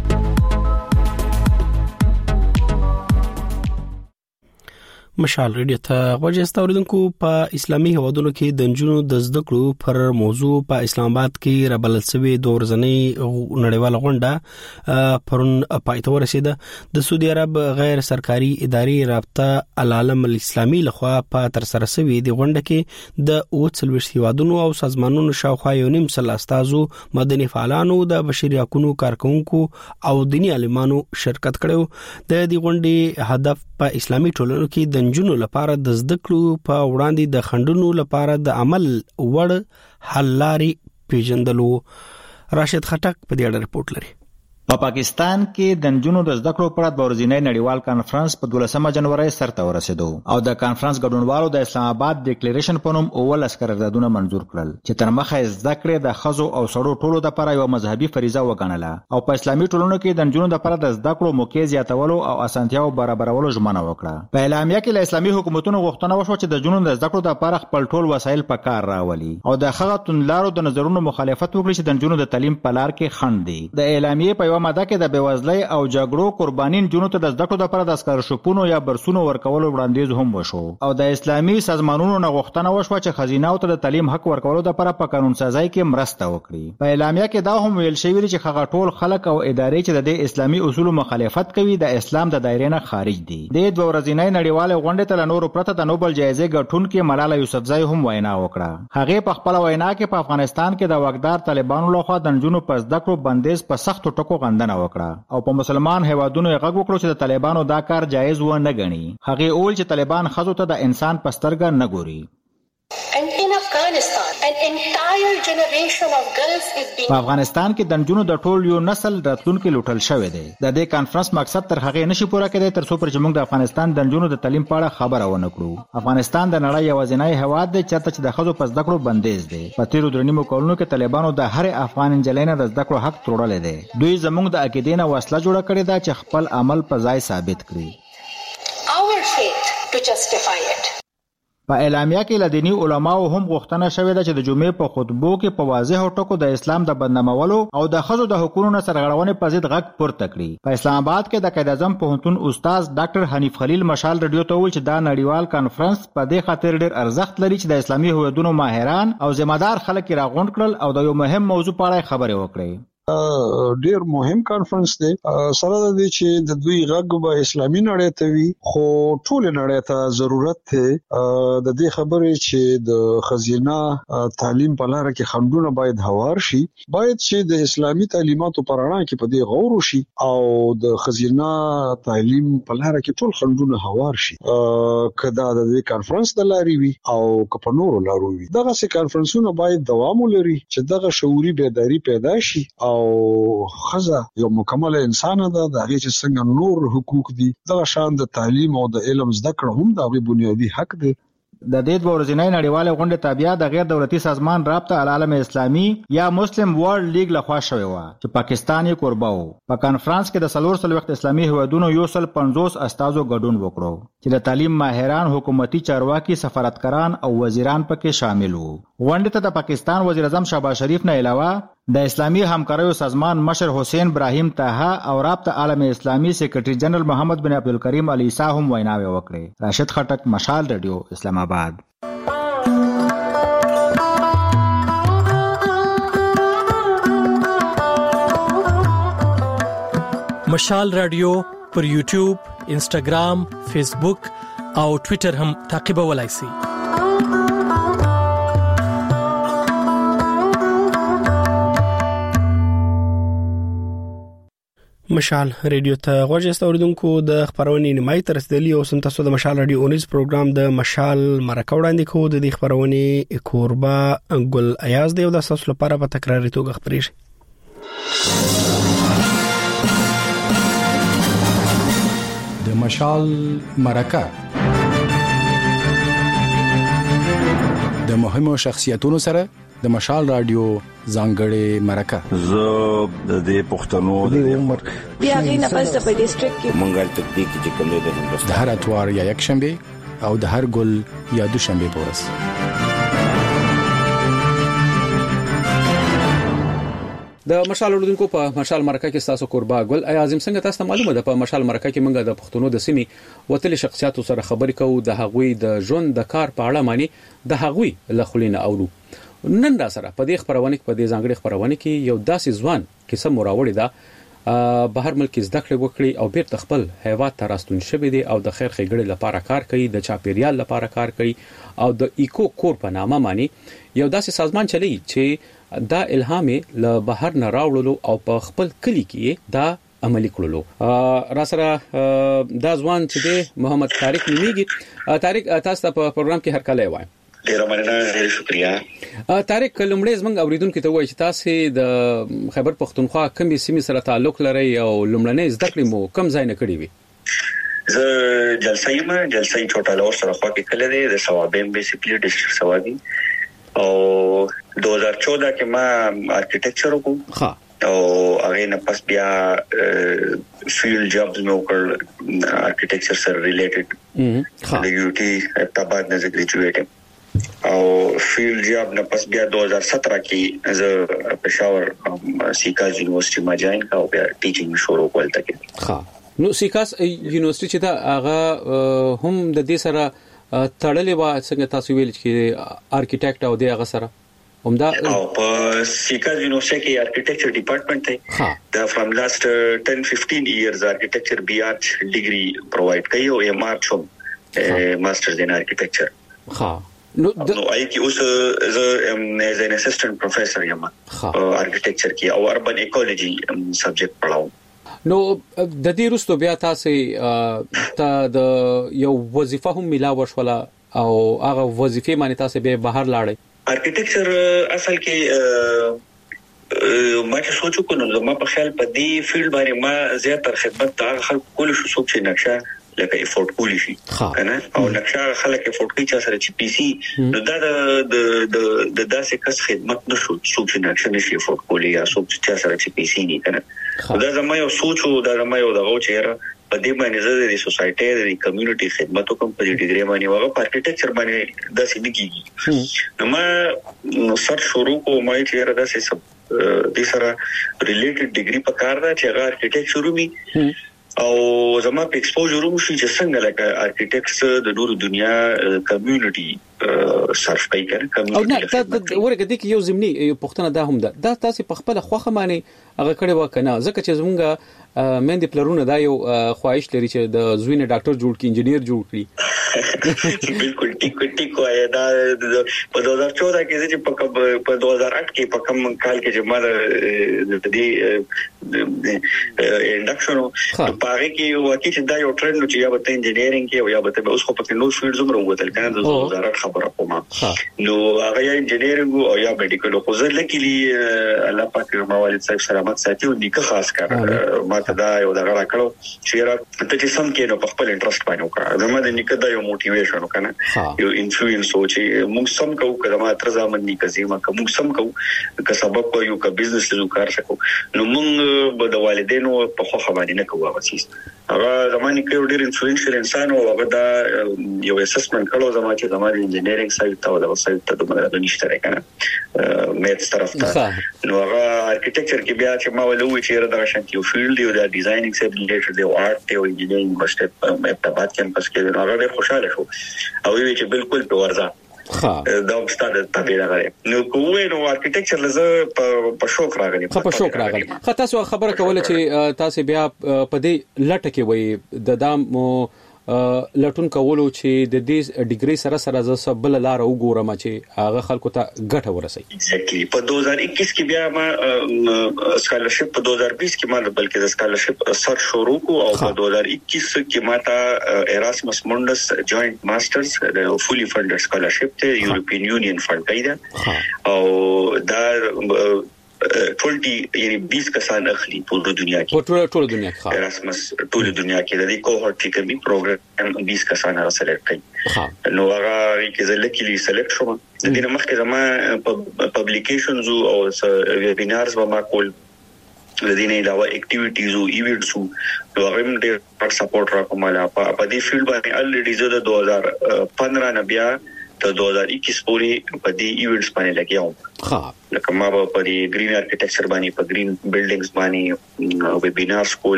مشال ریډیو ته غوږ اوریدونکو په اسلامي هیوادونو کې د نجونو د زده کړو پر موضوع په اسلام آباد کې رابلل شوی د ورځنۍ نړیواله غونډه پرون پای ته ورسېده. د سعودي عرب غیر سرکاري ادارې رابطه العالم الاسلامي لخوا په تر سره شوی د غونډه کې د اوڅلويشت هیوادونو او سازمانونو شاوخوا یو نیم سل استادو مدني فعالانو د بشري حقوقو کارکونکو او دینی عالمانو شرکت کړو. د دې غونډې هدف په اسلامي ټولنو کې د نجونو لپاره د زده کړو په وړاندې د خندونو لپاره د عمل وړ حل لاري پیژندلو. راشد خټک په دې اړه رپورت لري. په پاکستان کې د نجونو د زده کړو پر اړه د ورځنی نړیوال کانفرنس په دولسمه جنوري سرته ورسېدو او د کانفرنس ګډونوالو د اسلام آباد ډیکلیریشن په نوم اول اسکرردادونه منظور کړل چې تر مخه زده کړې د خزو او سړو ټولو لپاره یو مذهبي فریضه وګڼله او په اسلامي ټولنو کې د نجونو لپاره د زده کړو موقع زیاتولو او اسانتیاو برابرولو ژمنه وکړه. په اعلامیه کې له اسلامي حکومتونو غوښتنه وشوه چې د نجونو د زده کړو لپاره خپل ټول وسایل په کار راولي او د هغه توندلارو د نظرونو مخالفت وکړي چې د نجونو د تعلیم په لار کې خنډ دي. د اعلامیې په یو ماده کې د بېوزلۍ او جګړو قرباني نجونو ته د زده کړو لپاره د اسکالرشپونو یا برسونو ورکولو وړاندیز هم وشو او د اسلامي سازمانونو نه غوښتنه وشوه چې خزینه‌و ته د تعلیم حق ورکولو لپاره په قانون سازی کې مرسته وکړي. په اعلامیه کې دا هم ویل شوی چې هغه ټول خلک او ادارې چې د اسلامي اصولو مخالفت کوي د اسلام د دایره نه خارج دي. د دوه ورځې نړیواله غونډې ته نور پرته د نوبل جایزې ګټونکې ملاله یوسفزۍ هم وینا وکړه. هغه په خپل وینا کې په افغانستان کې د واکدار طالبانو لخوا د نجونو په زده کړو بندیز په سختو ټکو غندنه وکړه او په مسلمان هیوادونو یې غږ وکړو چې د طالبانو دا کار جایز و نه ګڼي. هغه اول چې طالبان خزو ته د انسان په سترګه نه ګوري. په افغانستان کې د نجونو د ټول یو نسل راتلونکي لوټل شوی دی. د دې کانفرنس مقصد تر هغه نشي پوره کېدی تر څو پر چې موږ د افغانستان د نجونو د تعلیم په اړه خبره ونه کړو. افغانستان د نړۍ یوازینی هیواد دی چې چې د خزو په زده کړو بندیز دی. په تیرو درنیمو کلونو کې طالبانو د هر افغان نجلۍ نه د زده کړو حق تړلی دی. دوی زموږ د عقیدې نه وسله جوړه کړې ده چې خپل عمل په ځای ثابت کړي. په اعلامیه کې له دیني علماو هم غوښتنه شوې ده چې د جمعې په خطبو کې په واضحو ټکو د اسلام د بدنامولو او د ښځو د حقوقو نه سرغړونې په ضد غږ پورته کړي. په اسلام آباد کې د قائد اعظم پوهنتون استاد ډاکټر حنیف خلیل مشال رادیو ته وویل چې دا نړیوال کانفرنس په دې خاطر ډېر ارزښت لري چې د اسلامي هیوادونو ماهران او ذمہدار خلک راغونډ کړل او د یو مهم موضوع په اړه خبرې وکړي. ډیر مهم کانفرنس دی سره د دې چې د دوی غږ به اسلامي نړۍ ته وي خو ټول نړۍ ته ضرورت دی د دې خبرې چې د خزینه تعلیم په لار کې خنډونه باید هوار شي. باید چې د اسلامي تعلیماتو پر اړه کې په دې غور وشي او د خزینه تعلیم په لار کې ټول خنډونه هوار شي. کدا د دې کانفرنس د لاري وي او که په نورو لارو وي دغه سي کانفرنسونه باید دوام ولري چې دغه شعوري بیداری پیدا شي او خزه یو مکمل انسان ده د هغه چې څنګه نور حقوق دي دغه شان د تعلیم او د علم زده کړه هم د بنیادی حق دی. د دې دوه ورځې نړیواله غونډه تابعه د غیر دولتي سازمان رابطه العالم اسلامي یا مسلم ورلد لیگ لخوا شوې و چې پاکستان یې کوربه و. په کانفرنس کې د څلور سل وخت اسلامي هیوادونو یو سل پنځوس استازو ګډون وکړو چې د تعلیم ماهران، حکومتي چارواکي، سفارتکاران او وزیران پکې شامل وو. غونډه ته د پاکستان وزیر اعظم شهباز شریف نه علاوه د اسلامي همکاریو سازمان مشر حسین ابراهیم طه او رابطه عالم اسلامي سیکریټری جنرال محمد بن عبدالکریم علی عیسی هم ویناوي وکړې. راشد خټک، مشال رادیو، اسلام آباد. مشال رادیو پر یوټیوب، انسټاګرام، فیسبوک او ټوئیټر هم تعقیبولای شئ. مشال رادیو ته غوږ استوریدونکو د خبرونې نیمای تر رسیدلی او سم تاسو د مشال رادیو اونیز پروګرام د مشال مرکه وړاندې کوو. د دې خبرونې کوربه ګل ایاز دی او د تاسو لپاره په تکراري توګه خبرې د مشال مرکه د مهمو شخصیتونو سره د مشال رادیو ځانګړې مرکه. زه د دې پښتنو د عمر بیا غینه پس په ډیسټریکټ کې مونږه تطبیق چې کوم د هندوستان د هر اتوار یا یک شنبه او د هر ګل یا دو شنبه پورس. د مشال اردوونکو په مشال مرکه کې تاسو قربا ګل اعظم څنګه تاسو معلومه ده په مشال مرکه کې موږ د پښتنو د سیمې وتلي شخصیتو سره خبرې کوو، د هغوی د ژوند د کار په اړه معنی د هغوی لخلینه اورو. نن را سره په دې خبرونه کې په دې ځانګړي خبرونه کې یو داسې ځوان کیسه مراوړی ده بهر ملک زده کړې وکړي او بیرته خپل هیواد ته راستون شوی دی او د خیر ښېګړې لپاره کار کوي، د چاپیریال لپاره کار کوي او د ایکو کور په نامه معنی یو داسې سازمان چلی چې دا الهام له بهر نه راوړلو او په خپل کلی کې دا عملی کړلو. را سره دا ځوان چې دی محمد طارق نومیږي. طارق تاسو په پروګرام کې هر کله وایم. ډیره مننه، ډیره شکریا. طارق لومړی زمنګ اوریدونکو ته وایي چې تاسو د خیبر پختونخوا کومې سیمې سره تعلق لرئ او لومړنۍ زده کړې مو کوم ځای نه کړې وي؟ زه جلسه یم، جلسه چوټا لور سره خوا کې کله دی د ثوابین بیسیکلی ډیسټریکټ ثوابین او دو هزار چودہ کې ما آرکیټیکچر وکړ. ها او هغه نه پس بیا فیلډ جابز مې وکړ آرکیټیکچر سره ریلیټډ د یو ټي تباد نه ګریجویټ او فیلډ جاب نه پس بیا دو هزار سترہ کې زه پېښور سیکاز یونیورسيټي ما جوائن کا او بیا ټیچینګ شروع کول تک. ها نو سیکاز یونیورسيټي چې دا هغه هم د دې سره تړلې و څنګه تاسو ویل چې آرکیټیکټ او د هغه سره همدا او په سیکاز یونیورسيټي کې آرکیټیکچر ډپارټمنټ دی. دا فرام لاست ټن ففټین ایئرز آرکیټیکچر بي آرچ ډیګري پرووایډ کوي او ایم آر چوم ماسترز ان آرکیټیکچر. ها نو نو آی کی اوس زه ام ایز ان اسسټنټ پروفیسور یم آرکیټیکچر کې او اربن ایکولوژي سبجیکټ پڑھاوم. نو د دې وروسته بیا تاسو ته د یو وظیفه هم ملاوه شوله او هغه وظیفه معنی تاسو به بهر لاړئ. آرکیټیکچر اصل کې ما چې سوچ وکړم زما په خیال په دې فیلډ باندې ما زیاتره خدمت ته خلک کول شو څوک چې نقشه لکه افورت کولی شي کنه او نقشه خلک افورت کوي چې سره چې پی سي نو دا د د د داسې کس خدمت نشو څوک چې نقشه نشي افورت کولی یا څوک چې سره چې پی سي نه کنه دا زما یو سوچ او دا زما یو دغه چیرې په دې باندې زه د سوسایټي د کمیونټي خدماتو کوم په دې ډیګري باندې وغه په آرکیټیکچر باندې داسې دګي نو ما سر شروع کوم ما چې را داسې سب د سره ریلیټډ ډیګري په کار دا چې هغه آرکیټیکچر ومي او زما په ایکسپوژر هم شي چې څنګه لکه آرکیټیکټس د نور دنیا کمیونټي صرف کوي کنه او نه دا ورګه دي کې یو زمینی یو پښتنه دا هم ده دا تاسو په خپل خوخه معنی هغه کړي وکنه ځکه چې زمونږه مندي پلرونه دا یو خواهش لري چې د زوینه ډاکټر جوړ کړي انجنیر جوړ کړي. بالکل ټیک ټیک وای دا په دو هزار چودہ کې چې په دو هزار آٹھ کې په کوم کال کې چې ما د دې انډکشن په هغه کې واکې چې دا یو ټرند چې یا به انجینرینګ کې او یا به اوس خو په نو فیلډ زموږ وروتل کنه د دو هزار آٹھ خبره کوم نو هغه یا انجینرینګ او یا میډیکل خو زه لکلی الله پاک موالد صاحب سلامت ساتي او نیکه خاص کړ ما ته دا یو دغه راکړو چې را ته چې سم کې نو په خپل انټرست باندې وکړه زما د نیکه دا یو موټیویشن وکنه یو انفلوئنس او چې موږ سم کوو کله ما تر ځامن ني کزيما کوم سم کوو که سبب یو که بزنس له کار شکو نو موږ به د والدینو په خو خبرې نه کوو واسیس هغه زماني کې ډېر انفلوئنشل انسان او هغه دا یو اسسمنت کړو زموږ چې زموږ انجینیرینګ سایت او د سایت ته د مدرسې نشته راکنه میتس طرف ته نو هغه ارکیټیکچر کې بیا چې ما ولوي چې دا شانتي یو فیلډ دی دا ډیزاینینګ سره ریلیټډ دی او آرټ او انجینیرینګ مشته په بعد کیمپس کې نو هغه خوشاله شو او وی چې بالکل په ورځه دا ستاسو تابع راغلی نو کوی نو ارکیټیکچر لزه په شوق راغلی په شوق راغلی خو تاسو خبره کوله چې تاسو بیا په دې لټه کې وای د دام لټون کولو چې د دې ډیګري سره سره ز سبل لار وګورم چې هغه خلکو ته ګټه ورسي ایگزیکټلی په دو هزار اکیس کې بیا ما سکالرشپ په دو هزار بیس کې ما بلکې د سکالرشپ سر شروع کو او په دو هزار اکیس کې ما ته ایراسمس مونډس جوائنٹ ماسترز د فولي فندډ سکالرشپ ته یورپین یونین فند کړی او دا ټولټي یعنی بیس کسان اخلي ټول دنیا کې ټول ټول دنیا کې ایراسمس ټول دنیا کې د دې کوهورټ کې کومي پروګرام بیس کسان را سلیکټ کړي نو هغه کې زلکلی سلیکټ شوم د دې مخکې زما پبلیکیشنز او ویبینارز به ما کول د دې نه علاوه اکټیویټیز او ایونټس نو هغه هم ډېر سپورټ را کومه په دې فیلډ باندې الریډي زه د دو هزار پندرہ نه بیا ته دو هزار اکیس پورې په دې ایونټس باندې لګیاو ها لکه ما په دې گرین ارکیټیکچر باندې په گرین بلډینګز باندې ویبینار سکول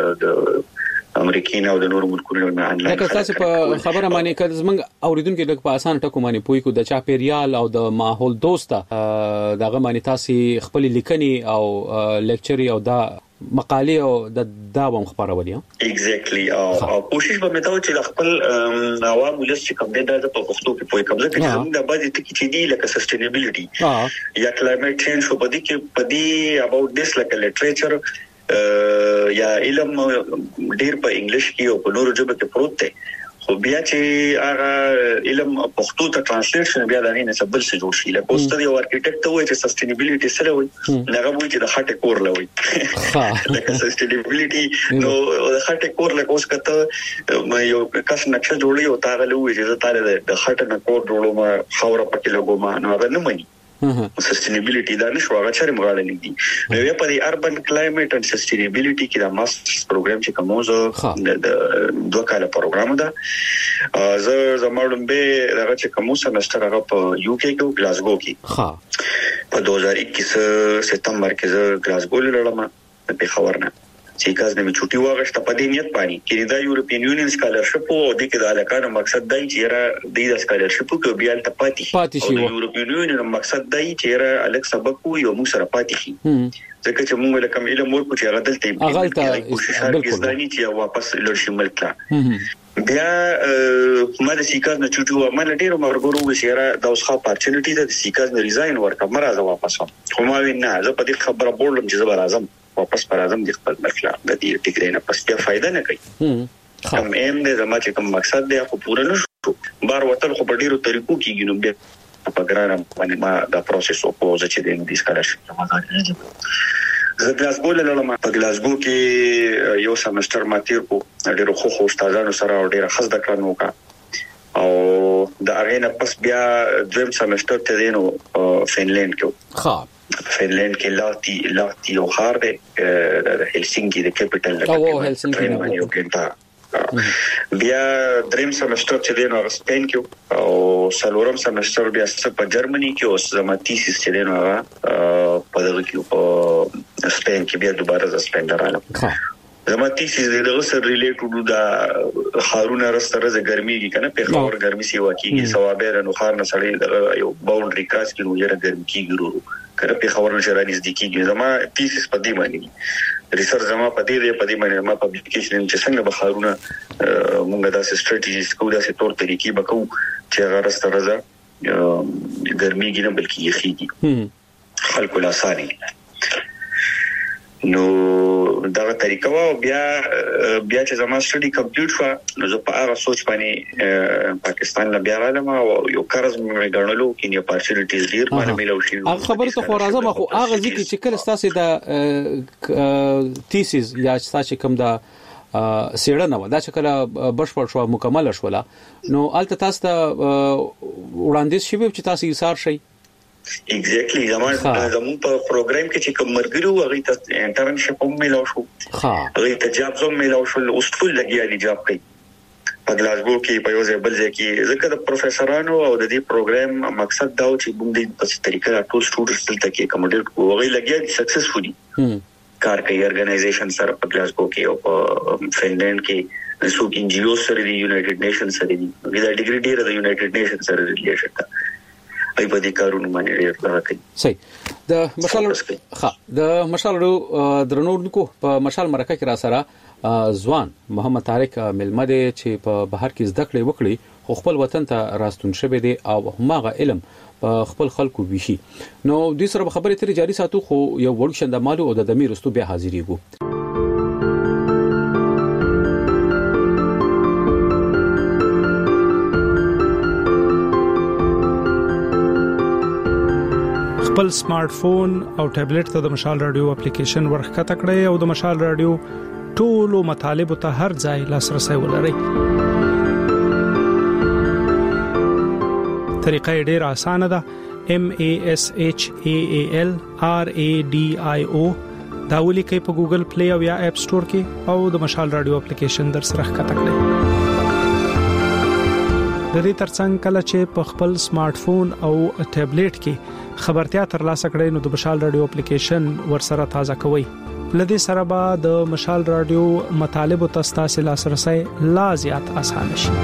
د امریکین او د نورو ملکونو نه انلاین لکه تاسو په خبره باندې کله زمنګ اوریدونکو د په اسانه ټکو باندې پوي کو د چاپیریال او د ماحول دوسته دغه باندې تاسو خپل لیکني او لیکچري او دا مقاله او د داوم خبرولې ایگزیکټلی او کوشش به متاو چې خپل عوام ولس چې کوم د په پښتو کې پوي کوم ځکه چې د باندې ټکی چې دی لکه سسټینبیلیټي یا کلایمټ چینج په دې کې په دې اباوت دیس لکه لټریچر یا علم ډیر په انګلیش کې او په نورو ژبو کې پروت دی خو بیا چې هغه علم پښتو ته ترانسلیشن بیا د نه سبل څه جوړ شي لکه اوس ته یو ارکیټیکټ وایي چې سسټینبیلیټي سره وایي هغه وایي چې د هټ کور لوي لکه سسټینبیلیټي نو د هټ کور له اوس کته یو کس نقشه جوړي او تا غلو وایي چې تاره د هټ نه کور جوړو ما خاور پکې لګوم نو هغه نه مانی سسټینبیلیټي دا نشو هغه چره مغاله نه دي نو بیا په اربن کلایمټ اند سسټینبیلیټي کې دا ماسترز پروګرام چې کومه د دوه کاله پروګرام ده زه زموږ به هغه چې کومه سمستر هغه په یو کې کې ګلاسګو کې ها په دو هزار اکیس سپتمبر کې زه ګلاسګو لړم په خبرنه چې کاز نه چټي واغشت په دې نیت باندې کې دا یورپین یونین سکالرشپ او د کې د علاقانو مقصد دی چې را د سکالرشپ کې بیا ته پاتې شي او یورپین یونین مقصد دی چې را الک سبق یو موږ سره پاتې شي ځکه چې موږ لکه علم ورکو چې هغه دلته کوشش کوي چې واپس لړشي ملک بیا ما د سیکاز نه چټو ما ډیرو مرګورو وسیره د اوسخه اپورتونټی د سیکاز نه ریزاین ورکړم مرزه واپس خو ما وینا زه په دې خبره بولم چې زه راځم واپس پر اعظم د خپل مرکلا د دې ټیګری نه پس بیا فائدہ نه کوي هم ایم دې زما چې کوم مقصد دی خو پوره نشو بار وتل خو په ډیرو طریقو کې ګینو بیا په ګرانم باندې ما دا پروسس او پوزه چې د دې سکالرشپ په مزاج زه ګلاسګو لرم په ګلاسګو کې یو سمستر ما تیر کو ډیرو خو خو استادانو سره ډیره خزده کړنو کا او د اغینه پس بیا دویم سمستر ته دینو فینلند کې ها فینلند کې لاتی لاتی او خار دی د هلسینکی د کیپټل او هلسینکی یو ګنټه بیا دریم سمستر چې دینو سپین کې او سلورم سمستر بیا په جرمني کې او زما تیسیس چې دینو په دغه کې په سپین کې بیا دوباره ز سپین درالم زما تیسیس دغه سره ریلیټډ د خارونه رستره ز ګرمي کې کنه په خور ګرمي سی واکیږي ثوابه نو خار نه سړی د یو باونډري کراس کې نو یره ګرمي کیږي کله په خبرو شرا نږدې کیږي زما تیسیس په دې باندې ریسرچ زما په دې په دې باندې ما پبلیکیشن چې څنګه بخارونه مونږه د سټریټیجیز کو د تور طریقې بکو چې هغه رستره ز ګرمي کې نه بلکې یخیږي خلکو لاساني نو دا طریقه وا بیا بیا چې زما سټډي کمپلیټ شو نو زه په هغه سوچ باندې پاکستان لا بیا راځم او یو قرض مې غنلو کې نه اپورتونټیز ډیر باندې ملو شي هغه خبره ته خو راځم خو هغه ځکه چې کله تاسو د تیسیز یا تاسو کوم د سیړنه و دا چې کله بشپړ شو مکمل شوله نو الته تاسو ته وړاندیز شوی چې تاسو یې سار شي ایگزیکټلی زمون زمون په پروګرام کې چې کوم مرګرو هغه ته انټرنشپ هم ملو شو هغه ته جاب هم ملو شو اوس ټول لګیا دي جاب کوي په گلاسگو کې په یو ځای بل ځای کې ځکه د پروفیسورانو او د دې پروګرام مقصد دا و چې موږ د په طریقه ټول سټوډنټس دلته کې اکوموډیټ کوو هغه لګیا دي سکسسفولي کار کوي ارګنایزیشن سره په گلاسگو کې او په فنلند کې څو ان جی او سره دی یونایټډ نیشن سره دی دا ډیګری ډیر د یونایټډ نیشن سره ریلیشن ده ای په دې کارونه باندې ډیر راکړي صحیح د مشال ها د مشال درنورونکو په مشال مرکه کې را سره ځوان محمد طارق ملمده چې په بهر کې زده کړې وکړي خو خپل وطن ته راستون شوی دی او هماغه علم په خپل خلکو ویشي نو د سره خبرې ترې جاري ساتو خو یو وړ شند مالو او د دمیر رستو بیا حاضرېږو خپل سمارټ فون او ټابلیټ ته د مشال رادیو اپلیکیشن ورخکته کړئ او د مشال رادیو ټولو مطالبه ته هر ځای لاسرسي ولرئ. طریقه ډیره اسانه ده. M A S H A A L R A D I O دا ولیکئ په ګوګل پلی او یا اپ سٹور کې او د مشال رادیو اپلیکیشن در سره ښکته کړئ. د دې ترڅنګ کله چې په خپل سمارټ فون او ټابلیټ کې خبرتیا ترلاسه کړئ نو د مشال رادیو اپلیکیشن ورسره تازه کوئ. لدې سره به د مشال رادیو مطالب او تاسو لاسرسي لا زیات آسان شي.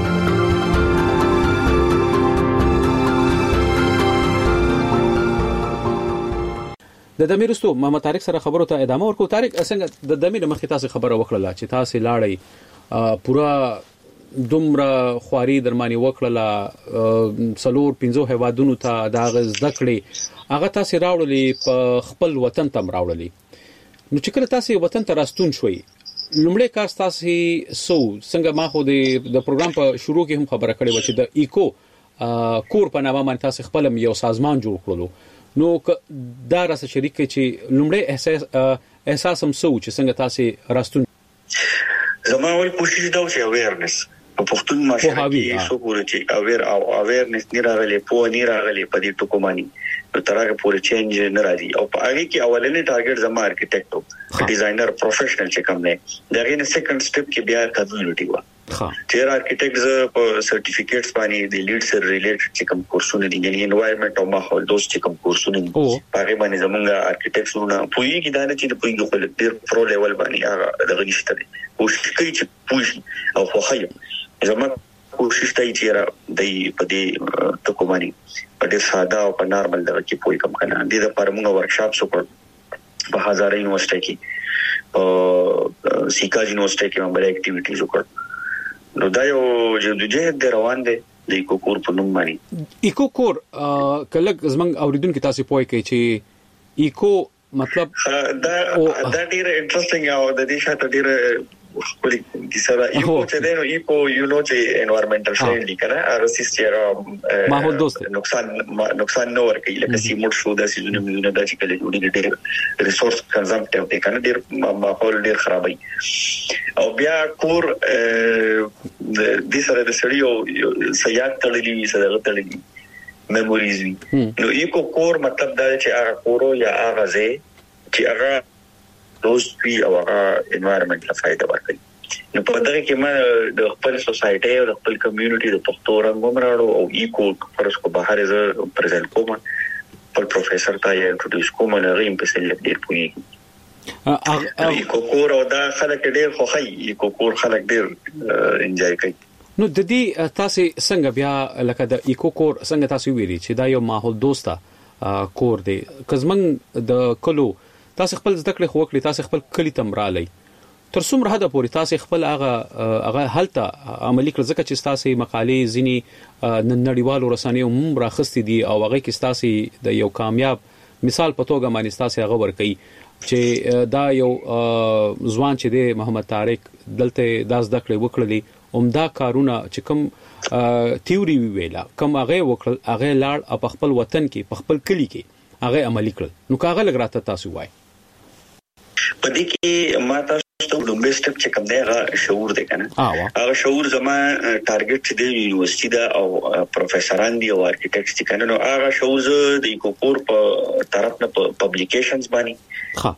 د دمیرستو محمد طارق سره خبرو ته ادامه ورکو. طارق څنګه د دمیر مخې تاسو خبره وکړه چې تاسو لاړی پورا دومره خواري درمانی وکړه سلور پنځو هوادونو ته دا غز دکړي هغه تاسو راوړلې په خپل وطن ته راوړلې نو چې کله تاسو وطن ته راستون شوي لومړی کار تاسو سو څنګه ما خو د پروګرام په شروع کې هم خبره کړې و چې د ایکو کور په نامه باندې تاسو خپل یو سازمان جوړ کړلو نو دا راس شریک چې لومړی احساس احساس هم سو چې څنګه تاسو راستون زما ول کوشش دا چې اویرنس په پښتون ماشه کې څو پورې چې اویر او اویرنس نه راغلي په نه راغلي په دې ټکو باندې نو ترغه پورې چینج نه راځي او په هغه کې اولنې ټارګټ زما ارکیټیکټ ډیزاینر پروفیشنل چې کوم نه دا غینه سیکنډ سټپ کې بیا کمیونټي وا چې ارکیټیکټ په سرټیفیکیټس باندې د لیډ سره ریلیټډ چې کوم کورسونه دي یعنی انوایرنمنت او ماحول دوس چې کوم کورسونه دي هغه باندې زمونږ ارکیټیکټونه پوي کې دا نه چې په یو خپل ډیر پرو لیول باندې هغه دغه نشته دي کوشش کوي چې پوي او خو خیم زما کوشش کوي چې را د پدې ټکو باندې په دې ساده او په نارمل دغه کې پوي کم کنه د دې لپاره موږ ورکشاپ وکړ په هزاره یونیورسيټي کې په سیکا یونیورسيټي کې موږ اکټیویټیز وکړ نو دا یو جدوجہد روان دي د ایکو کور په نوم باندې. ایکو کور کله زمنګ اوریدونکو تاسو پوي کوي چې ایکو مطلب دا دا ډیر انټرېسټینګ او د دې شاته ډیر خپل کیسه ایکو چې دی نو ایکو یو نو چې انوایرنمنټل فرندلی کنه ار سیستم ماحول دوست نقصان نقصان نه ورکوي لکه سیموټ شو د سيزونه مزونه د چې کله جوړي ډېر ریسورس کنزمپټیو دی کنه ډېر ماحول ډېر خرابوي او بیا کور د سره د سړیو سیاحت تړلې سره تړلې میموریز وی نو ایکو کور مطلب دا چې هغه کورو یا هغه ځای چې هغه دوست وی او هغه انوایرنمنت له فائدہ ورکړي نو په دغه کې ما د خپل سوسايټي او د خپل کمیونټي د پښتو رنګوم راړو او ایکو فرض کو بهر ز پرزنټ کوم په پروفیسور ته یې انټروډیوس کوم نه غیم په سل ډیر پوي ایکو کور او دا خلک ډیر خوخي ایکو کور خلک ډیر انجوای کوي نو د دې تاسو څنګه بیا لکه د ایکو کور څنګه تاسو ویلي چې دا یو ماحول دوسته کور دی کزمن د کلو تاسو خپل ذکر خو وکړي تاسو خپل کلی تمرالي تر څومره حد پورې تاسو خپل هغه هغه حالت عملی کړ ځکه چې تاسو مقالې ځینی نړیوالو رسنیو هم راخستې دي او هغه کې تاسو د یو کامیاب مثال په توګه باندې تاسو هغه ورکړي چې دا یو ځوان چې دی محمد طارق دلته داس دکړې وکړلې عمده کارونه چې کوم تیوري ویلا کوم هغه وکړل هغه لاړ په خپل وطن کې په خپل کلی کې هغه عملی کړل نو کاغه لګراته تاسو وای پدې کې ما تاسو لومبه سټپ چې کوم دی هغه شعور دی کنه هغه شعور زما ټارګټ دی یونیورسيټي دا او پروفیسوران دی او ارکیټیکټس دي کنه نو هغه شعور د ایکوپور په طرف نه پبلیکیشنز باندې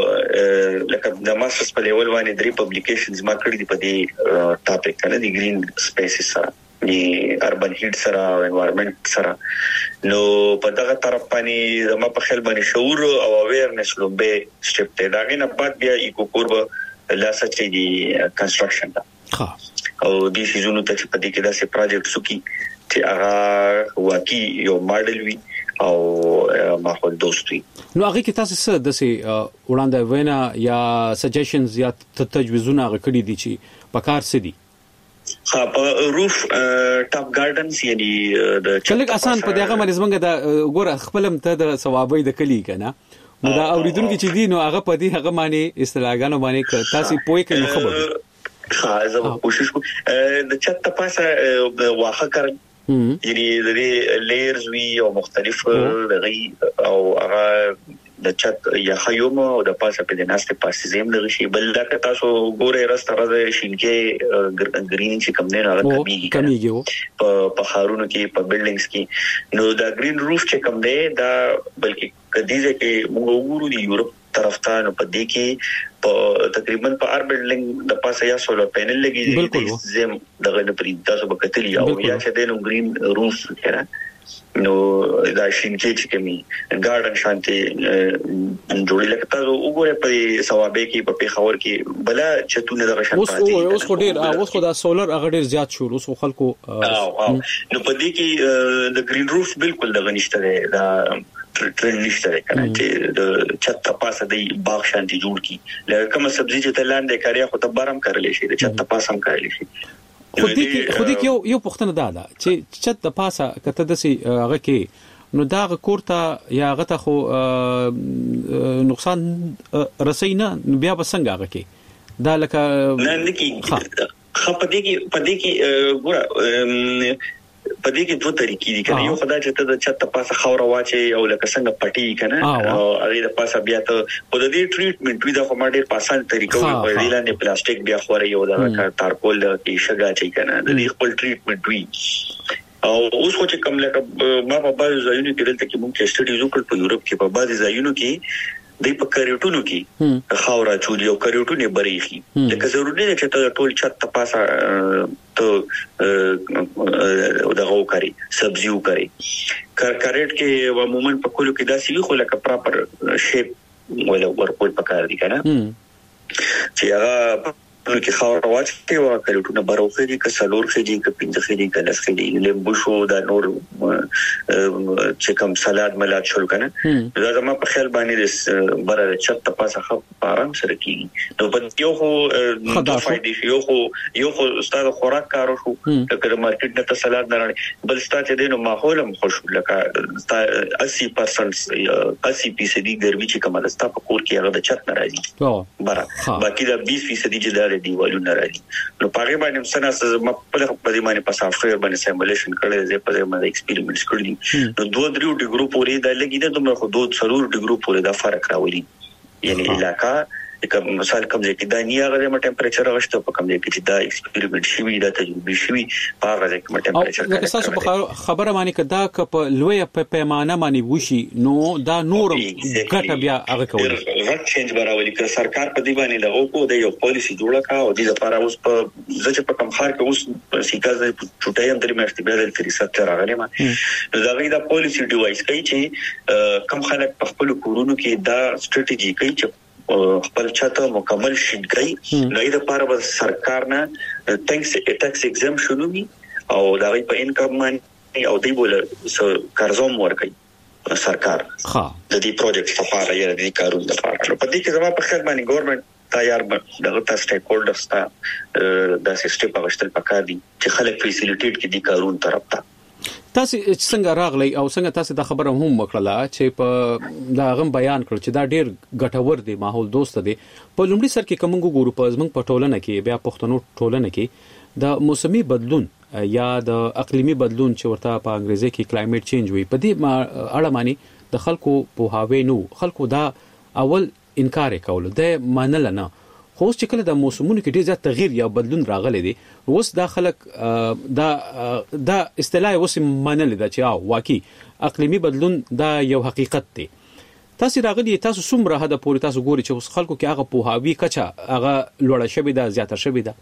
په لکه د ماسترز په لیول باندې درې پبلیکیشنز ما کړې دي په دې ټاپک کنه دی گرین سپیسز سره دی اربن هیټ سره او انوایرنمنت سره نو په دغه طرف باندې زما په خیال باندې شعور او اویرنس لومبه سټپ دی دا غینه بعد بیا ایکوپور لا سچې دی کنستراکشن دا ها او د سيزونو ته په دې کې دا سه پروجیکټ سکی چې هغه واقعي یو ماډل وي او ماحول دوستي نو هغه کې تاسو څه د سي وړاندې وینا یا سجیشنز یا تجویزونه غکړي دي چې پکار سدي ها په روف ټاپ ګارډنز یعنی د چلګ آسان په دغه باندې زمونږ د ګوره خپلم ته د ثوابې د کلی کنه نو دا اوریدونکو چې دي نو هغه په دې هغه باندې اصطلاحګانو باندې تاسو پوي کړئ خبر ها زه کوشش کوم د چت تاسو واخه کړم یعنی د لیرز وی او مختلف دغه او هغه د چت یا خیوم او د پاسه په دناسته پاسه زم دغه شی بل دا تاسو ګوره راست راځي شینکه گرین چې کم نه راغلی کمیږي په په خارونو کې په بلډینګز کې نو دا گرین روف چې کم دی دا بلکې کدیزه کې موږ وګورو د یورپ طرف ته نو په دې کې په تقریبا په ار بلډینګ د پاسه یا سولر پینل لګي زم دغه نه پرې تاسو به کتلی او یا چې د گرین روف کړه نو دا شینکه چې کمی ګارډن شانتي جوړی لکه تاسو وګوره په ثوابه کې په پیښور کې بلا چتونه دغه شانتي اوس اوس خو ډیر اوس خو دا سولر هغه ډیر زیات شو اوس خلکو نو په دې کې د گرین روف بالکل دغه نشته دا ټرند نشته کنه چې د چت پاسه دی باغ شانتي جوړ کی لکه کوم سبزی چې تلاندې کاریا خو ته بارم کړل شي د چت پاسه هم کړل شي خو دې خو دې یو یو پښتنه دا ده چې چت د پاسه کته د سي هغه کې نو دا کوړه یا هغه ته خو نقصان رسینا بیا بسنګ هغه کې دا لکه نه نکی خپ دې کې پدې کې ګوره پدې کې دوه طریقې دي کنه یو خدای چې ته د چت پاسه خاور واچي او لکه څنګه پټي کنه او هغه د پاسه بیا ته په دې ټریټمنټ وی دا خو ما ډېر پاسان طریقو په دې لاندې پلاستیک بیا خوري یو دا تارکول کې شګه چي کنه د دې خپل ټریټمنټ وی او اوس خو چې کوم لکه ما په بعض ځایونو کې دلته کې مونږ سټډیز وکړ په یورپ کې په بعض ځایونو کې د په کریټونو کې خاورا چولي او کریټونه بریخي لکه ضروري نه چې ته ټول چت پاسه ته او دغه کوي سبزیو کوي کار کریټ کې عموما په کولو کې داسې خو لکه پراپر شیپ ولا ورکول پکار دي کنه چې هغه نو کې خاور واچي او کریټونه بروخه دي که سلور خې دي که پنځه خې دي که لس خې دي لیمبو شو دا نور چې کوم سلاد ملات شول کنه دا زما په خیال باندې بره چت پاسه خپ آرام سره کیږي نو په یو خو د فائدې یو خو یو خو ستاسو خوراک کارو شو لکه د مارکیټ نه سلاد نه راړي بل ستاسو د نو ماحول هم خوش لکه اسی پرسنټ اسی فیصد ګرمي چې کومه ستا په کور کې هغه د چت نه راځي بره باقي دا بیس فیصد چې دیوالونه راځي نو پاره باندې سناس ما په دې باندې په سافټویر باندې سیمولیشن کړل زه په دې باندې ایکسپریمنټس کړل نو دوه درو ډیګرو پورې دا لګیده دومره خو دوه ضرور ډیګرو پورې دا فرق راولي یعنی علاقہ کوم مثال کوم ځای کې دا نه هغه د ټمپریچر غشته په کوم ځای کې چې دا ایکسپریمنټ شوی دا تجربه شوی په هغه ځای کې ټمپریچر او تاسو په خبره باندې کدا ک په لوی په پیمانه باندې وشي نو دا نور ګټه بیا هغه کوي رات چینج براولي ک سرکار په دی باندې دغه کو د یو پالیسی جوړه کا او د لپاره اوس په ځکه په کم خار کې اوس سیکاز چټای هم درې میاشتې به د ریسرچ راغلی ما نو دا غي دا پالیسی ډیوایس کوي چې کم خلک په خپل کورونو کې دا ستراتیژي کوي چې خپل چاته مکمل شینکای نه د لپاره سرکار نه ټیکس ټیکس ایگزمپشن وي او دا غي په انکم باندې او دی بوله قرضوم ورکړي سرکار ها د دې پروجیکټ لپاره یا د دې کارونو لپاره نو په دې کې زموږ په خیر باندې ګورنمنت تیار دغه تاسو سټیک هولډرز ته د سیستم په غشتل پکار دي چې خلک فیسیلیټیټ کړي د کارونو طرف ته تاسو څنګه راغلی او څنګه تاسو د خبره هم وکړه چې په دا غم بیان کړ چې دا ډیر ګټور دی ماحول دوست دی په لومړي سر کې کومو ګورو په زمنګ په ټولنه کې بیا پښتنو ټولنه کې د موسمي بدلون یا د اقلیمي بدلون چې ورته په انګریزي کې کلایمټ چینج وي په دې اړه معنی د خلکو په هاوی نو خلکو دا اول انکار کول د منل نه خو چې کله د موسمونو کې ډیر زیات تغییر یا بدلون راغلی دی اوس دا خلک دا دا اصطلاح اوس منل دا چې او واقعي اقلیمي بدلون دا یو حقیقت دی تاسو راغلی تاسو څومره هدا پورې تاسو ګوري چې اوس خلکو کې هغه پوهاوی کچا هغه لوړه شوی دا زیاته شوی دا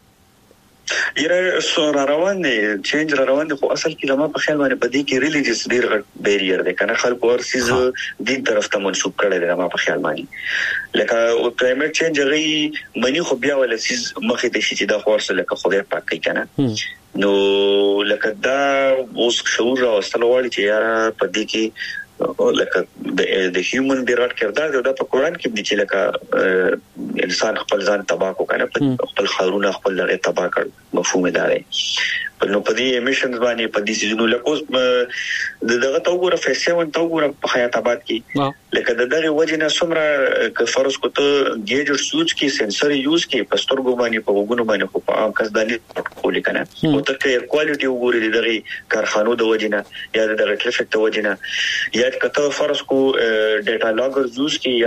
یره سور روان دي چینج روان دي خو اصل کې لمه په خیال باندې بدی کې ریلیجیس ډیر غټ بیریر دی کنه خلکو ورسیز دین طرف ته منسوب کړي دي لمه په خیال باندې لکه او کلایمټ چینج غي منی خو بیا ول سیز مخې ته شي چې دا خورسه لکه خدای پاک کوي کنه نو لکه دا اوس شعور راوستل وړي چې یاره بدی کې لکه د هیومن ډیرټ کردار دا په قران کې د چې لکه انسان خپل ځان تباہ کو کنه خپل خارونه خپل لغه تباہ کړ مفهوم دا دی نو په دې ایمیشنز باندې په دې سيزونو لکه دغه توګه فیسون توګه په حیات آباد کې لکه دغه وجنه سمره ک فرض کو ته گیجر سوچ کې سنسر یوز کې پسترګو باندې په وګونو باندې خو په عام کس باندې کولې کنه او ته کې کوالټي وګوري دغه کارخانو د وجنه یا دغه ټریفیک د وجنه یا کته فرض کو ډیټا لاګر یوز کې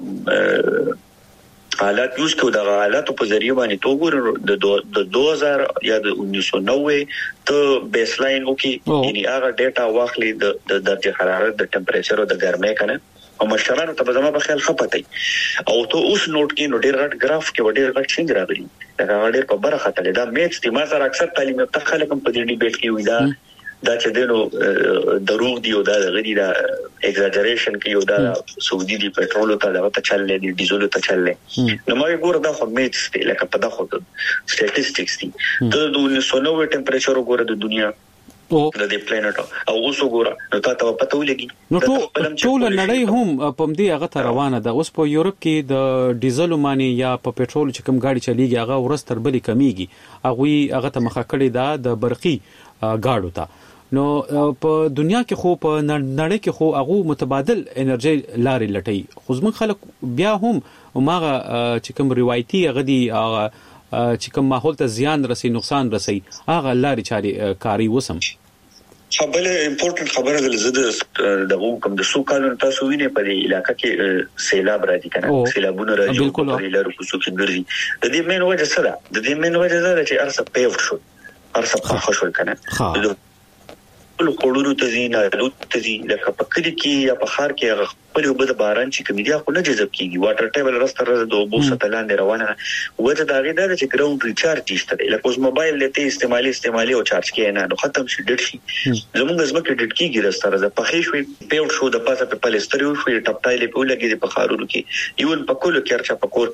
یا حالات یوز کو د حالات په ذریعہ باندې تو ګور د دو هزار یا د انیس سو نوے ته بیس لاین وکي یعنی هغه ډیټا واخلي د درجه حرارت د ټمپریچر او د ګرمۍ کنه او مشرانو ته زما په خیال خپتای او ته اوس نوٹ کې نو ډیر غټ گراف کې ډیر غټ چینج راغلی دا ډیر په برخه تل دا میث دي ما سره اکثر تعلیم یافته خلک په دې ډیبیټ کې وي دا دا چې دینو دروغ دی او دا غړي دا ایگزاجریشن کوي او دا سعودي دی پټرول ته دا ته چللې دي ډیزل ته چللې نو ما ګور دا خو میث دی لکه په دا خو سټاتستیکس دي ته د انیس سو نوے ټمپریچر وګوره د دنیا او د دې پلانټ او اوس وګوره نو تاسو پته ولګي نو ټول نړۍ هم په دې هغه ته روانه ده اوس په یورپ کې د ډیزل مانی یا په پټرول چې کوم گاډي چلیږي هغه ورستر بلی کمیږي هغه هغه ته مخه کړی دا د برقي گاډو ته نو په دنیا کې خو په نړۍ کې خو هغه متبادل انرژي لارې لټي خو زموږ خلک بیا هم ماغه چې کوم روایتي غدي هغه چې کوم ماحول ته زیان رسي نقصان رسي هغه لارې چاري کاری وسم خبره امپورټنت خبره ده زده د کوم د سو کالونو تاسو وینئ په دې علاقې کې سیلاب راځي کنه سیلابونه راځي په لارو کوڅو کې ګرځي د دې مين وجه څه ده د دې مين وجه دا چې ارسه پیوټ شو ارسه خښول کنه ټول قړورو ته زینا لوت ته زی لکه په کلی کې یا په خار کې خپل وبد باران چې کمیډیا خو نه جذب کیږي واټر ټیبل راستر د اوبو ستلان دی روانه وجه دا غي دا چې ګراوند ریچارج نشته لکه اوس موبایل لته استعمالي استعمالي او چارج کې نه نو ختم شي ډټ شي زمونږ زمکه ډټ کیږي راستر د پخې شوې پیوټ شو د پاسه په پلستر یو شوې ټپټایل په لګي د پخارونو کې یو په کولو کې ارچا په کور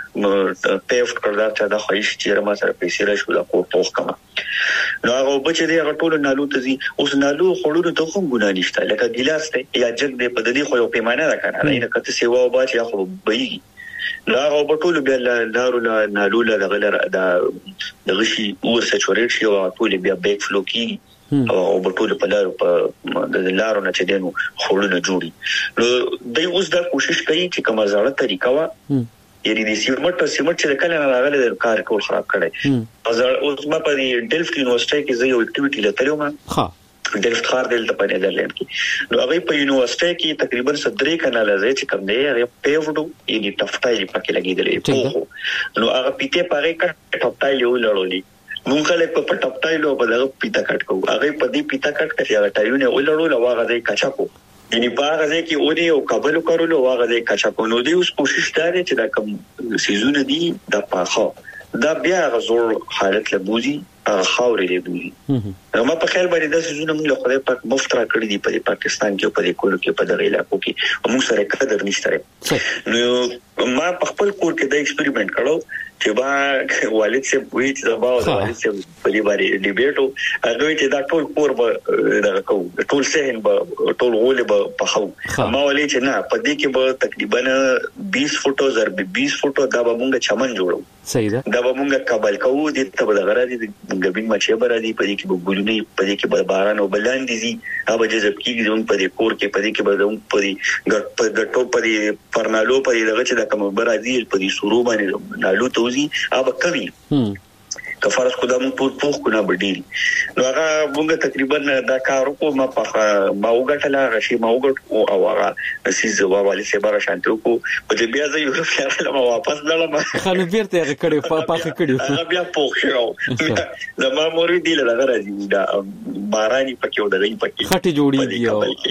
کې پیوټ کړدار چې دا خوښ چې ما سره پیسې را شو دا کو توخ کما نو هغه بچ دی هغه ټول نالو ته زی اوس نالو خړونو ته کوم ګنا نشته لکه ګلاس ته یا جګ دی په دې خو یو پیمانه ده کنه نه کته سیوا او باچ یا خو بېږي لا او بټول بیا لارو لا نالو لا غلر دا دغشي ورسه چورېټ شي او ټول بیا بیک فلو کی او بټول په لارو په د لارو نه چې دینو خړونه جوړي نو دوی اوس دا کوشش کوي چې کومه ځاړه طریقه وا یعنی د سیمټ په سیمټ چې کله نه راغله د کار کول خراب کړي اوس ما په ډیلفټ یونیورسيټي کې زه یو اکټیویټي لته ما ها ډیلفټ خار دلته په نیدرلند کې نو هغه په یونیورسيټي کې تقریبا صدرې کناله زې چې کوم دی هغه پیوډو یعنی ټفټایل پکې لګیدلې نو هغه پیته پاره کټ ټفټایل یو لړولې مونږ کله په ټفټایل او په دغه پیته کټ کوو هغه په دې پیته کټ کې هغه ټایونه ولړول او هغه دې کچا کو یعنی باغ ځای کې اوري او قبول کولو واغه دې کچا کو نو دې اوس کوشش کوي چې دا کوم سيزونه دي د پاخه دا بیا غزور حالت لبوزي خاورې لبوزي نو ما په خیال باندې دا سيزونه موږ له خدای پاک مفترا کړی دي په پاکستان کې او په کولو کې په دغه علاقو کې موږ سره قدر نشته نو ما په خپل کور کې دا ایکسپریمنت کړو چې با والد سے وی چې دا با والد سے په دې باندې ډیبیټو هغه چې دا ټول کور به دا کو ټول سهن به ټول غول به په خو ما ولې چې نه په دې کې به تقریبا بیس فوټو ضرب بیس فوټو دا به مونږه چمن جوړو صحیح ده دا به مونږه قبل کوو دې ته به غراضي غبین مچې برادي په دې کې به ګلونه په دې کې به باران او بلان دي هغه جذب کیږي زموږ په دې کور کې په دې کې به زموږ په دې ګټ ګټو په دې پرنالو په دې دغه چې دا کوم برادي په دې شروع باندې نالو توزي هغه کوي کفارس کو د مون پور پوخ کو نه بدیل نو هغه موږ تقریبا دا کار کو ما په ما وګټل غشي ما وګټ او هغه سیز واوالي سبا شانتو کو په دې بیا زه یو خیال ما واپس لاله خلک بیرته هغه کړي په پاخه کړي هغه بیا پوخ شو زما مور دی له راځي دا باراني پکې ودرې پکې خټي جوړي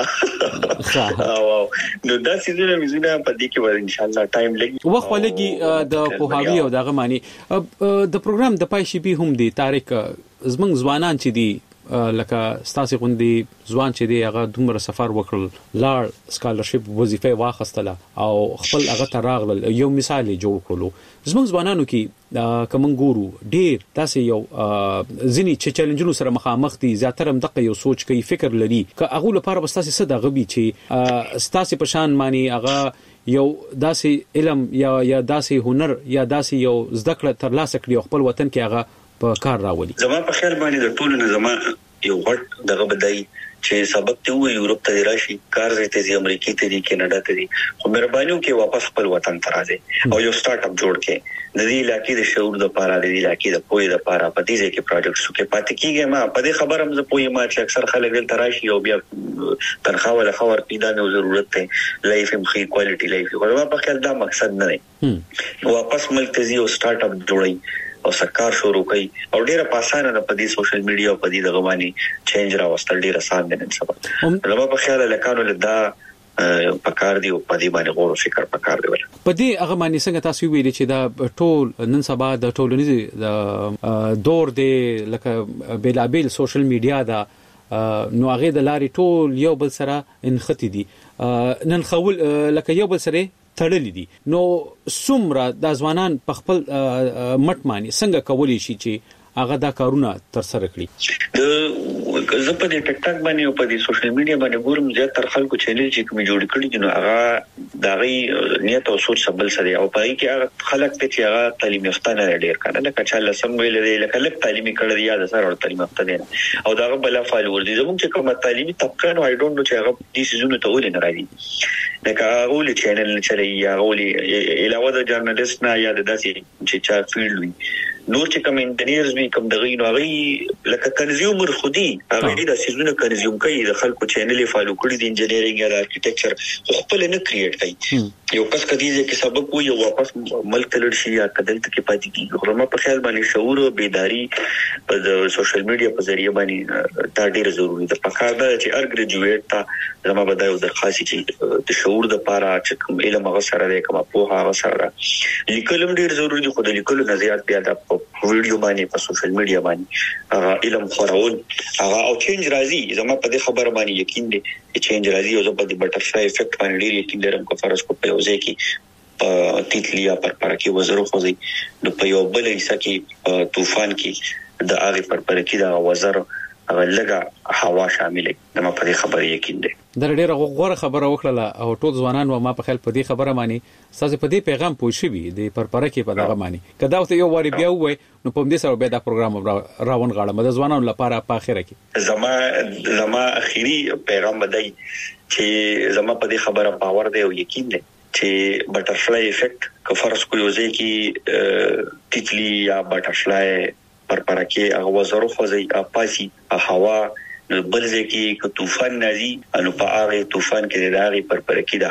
او او نو دا سیزونه مزونه په دې کې ور ان شاء الله ټایم لګي وخت ولګي د پوهاوی او دغه معنی د پروګرام د پای شي به هم دی تاریخ زمنګ ځوانان چې دی لکه ستاسو غوندي ځوان چې دی هغه دومره سفر وکړل لار سکالرشپ وظیفه واخستله او خپل هغه تراغل یو مثال جوړ کړلو زموږ ځوانانو کې کوم ګورو ډیر تاسو یو ځینی چې چیلنجونو سره مخامخ دي زیاتره هم دغه یو سوچ کوي فکر لري ک هغه لپاره بس تاسو څه دغه بي چې ستاسو په شان معنی هغه یو داسې علم یا یا داسې هنر یا داسې یو زده کړه ترلاسه کړي خپل وطن کې هغه په کار راولي زما په خیال باندې د ټولو نه زما یو غټ دغه بدای چې سبق ته وي یورپ ته راشي کار زیته زی امریکا ته دي کینیډا ته دي خو مهرباني وکړئ واپس خپل وطن ته راځي او یو سٹارټ اپ جوړ کړئ د دې علاقې د شعور د پاره د دې علاقې د پوهې د پاره په دې ځکه پروجیکټ شو کې پاتې کیږي ما په دې خبره هم زه پوهې ما چې اکثر خلک دل تراشي او بیا تنخواه ولا خبر پیدا نه ضرورت ته لایف هم خي کوالټي لایف خو ما په خیال دا مقصد نه دی واپس ملک ته زی او سٹارټ اپ جوړي او سرکار شروع کړي او ډیره پاسانه په دې سوشل میډیا او په دې دغه باندې چینج راوستل ډیره آسان دي نن سبا نو په خیال لکانو لدا پکار دی او په دې باندې غور او فکر پکار دی په دې هغه باندې څنګه تاسو ویلي چې دا ټول نن سبا د ټولنیز دور دی لکه بیلابل سوشل میډیا دا نو هغه د لاري ټول یو بل سره انختی دي نن خول لکه یو بل سره تړلې دي نو څومره د ځوانان په خپل مټ مانی څنګه کولی شي چې هغه دا کارونه تر سره کړي د زه په دې ټک ټاک باندې او په دې سوشل میډیا باندې ګورم زیات تر خلکو چینل چې کوم جوړ کړي دي نو هغه دا غي نیت او سوچ سبل سره او په کې هغه خلک ته چې هغه تعلیم یافته نه ډیر کنه لکه چې الله سم ویل دی لکه لک تعلیمي کړی یا د سره تعلیم یافته دي او دا بل فالوور دي زموږ چې کوم تعلیمي طبقه نو آی ډونټ نو چې هغه دې سيزونه ته ولې نه راځي لکه هغه ولې چینل چلي یا ولې علاوه د جرنالست نه یا د داسې چې چا فیلډ وي نور چې کوم انجینرز وی کوم دغه نو هغه لکه کنزیومر خودي هغه دې د سيزونه کنزیوم کوي د خلکو چینل فالو کړی د انجینرینګ یا د ارکیټیکچر خپل نه کریټ کوي یو کس کدي چې سبق وي یو واپس ملک تلل شي یا کدل ته کې پاتې کیږي خو ما په خیال باندې شعور او بیداری په د سوشل میډیا په ذریعہ باندې دا ډیره ضروری ده په کار دا چې ار ګریجویټ تا زما بدایو درخواست چې د شعور د پاره چې کوم علم هغه سره دی کوم په هغه سره لیکلم ډیر ضروری دي خو د لیکلو نظریات بیا د ویډیو باندې په سوشل میډیا باندې هغه علم خورول هغه او چینج راځي زما په دې خبره باندې یقین دي چې چینج راځي او زما د بټرفلای افیکټ باندې ډیر یقین لرم کو فرض کو په یوځای کې په تیتلیا پر پر کې وزرو خوځي نو په یو بل حصہ کې طوفان کې د هغه پر پر کې د وزر هغه لګه هوا شاملې د ما په دې خبره یقین دي در ډیره غوړه خبره وکړه او ټول ځوانان و ما په خیال په دې خبره مانی ساسه په دې پیغام پوښي وي د پرپره کې په دغه مانی کدا ته یو واری بیا وای نو په دې سره به دا پروګرام راون غاړه د ځوانانو لپاره په اخره کې زما زما اخیری پیغام بدای چې زما په دې خبره باور دی او یقین دی چې بټرفلای افیکټ که فرض کو یو ځای کې تیتلی یا بټرفلای پر پر کې هغه وزرو خوځي اپاسي هوا بل ځکه که طوفان نازي انو په هغه طوفان کې د هغه پر پر کې د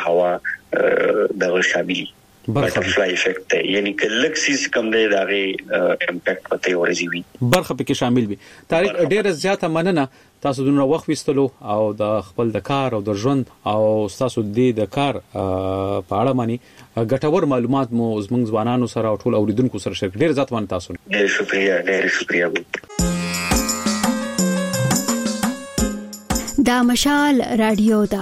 هوا دغه شاملي بټرفلای افیکټ یعنی کلک سیس کم دی دغه امپیکټ پته ورزي وي برخه پکې شامل وي تاریخ ډیره زیاته مننه تاسو دونه وخت وستلو او د خپل د کار او د ژوند او تاسو د کار په اړه مانی ګټور معلومات مو زموږ ځوانانو سره او ټول اوریدونکو سره شریک ډیر زیات مان تاسو ډیر شکریا ډیر شکریا دا مشال رادیو دا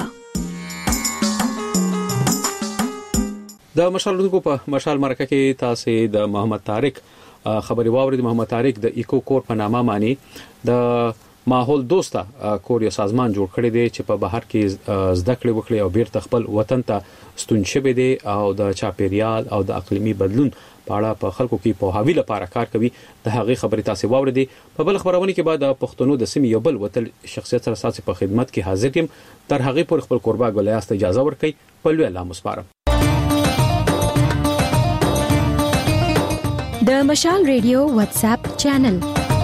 د مشال رادیو په مشال مرکه کې تاسو د محمد طارق خبري واورید محمد طارق د ایکو کور په نامه معنی د ماحول دوسته کور یو سازمان جوړ کړی دی چې په بهر کې زده کړې وکړي او بیرته خپل وطن ته ستون شوی دی او د چاپیریال او د اقلیمي بدلون په اړه په خلکو کې په هاوی لپاره کار کوي د هغې خبرې تاسو واوریدي په بل خبرونه کې بعد پښتنو د سیمې یو بل وتل شخصیت سره تاسو په خدمت کې حاضر یم تر هغې پورې خپل قربا ګولیاست اجازه ورکړئ په لوی الله مسپارم د د مشال ریډیو واتس اپ چینل.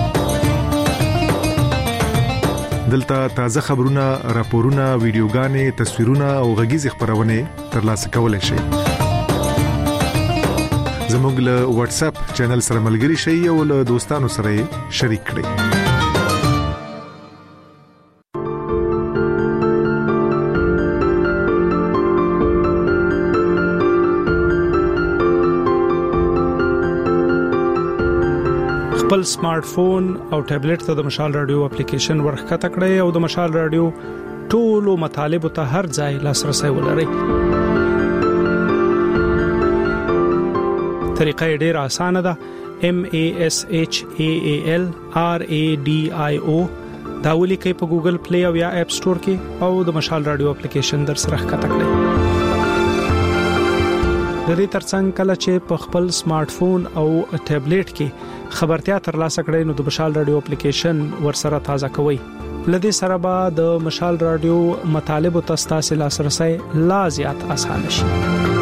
دلته تازه خبرونه، راپورونه، ویډیوګانې، تصویرونه او غږیز خبرونه ترلاسه کولای شئ. زموږ له واتس اپ چینل سره ملګري شئ او له دوستانو سره شریک کړئ. خپل سمارټ فون او ټابلیټ ته د مشال رادیو اپلیکیشن ورخته کړئ او د مشال رادیو ټولو مطالب ته هر ځای لاسرسي ولرئ. طریقه ډیره اسانه ده. M A S H A A L R A D I O دا ولیکئ په ګوګل پلی او یا اپ سٹور کې او د مشال رادیو اپلیکیشن در سره ښکته کړئ. د دې ترڅنګ کله چې په خپل سمارټ فون او ټابلیټ کې خبرتیا ترلاسه کړئ نو د مشال رادیو اپلیکیشن ورسره تازه کوئ. لدې سره به د مشال رادیو مطالب او تاسو لاسرسي لا زیات اسانه شي.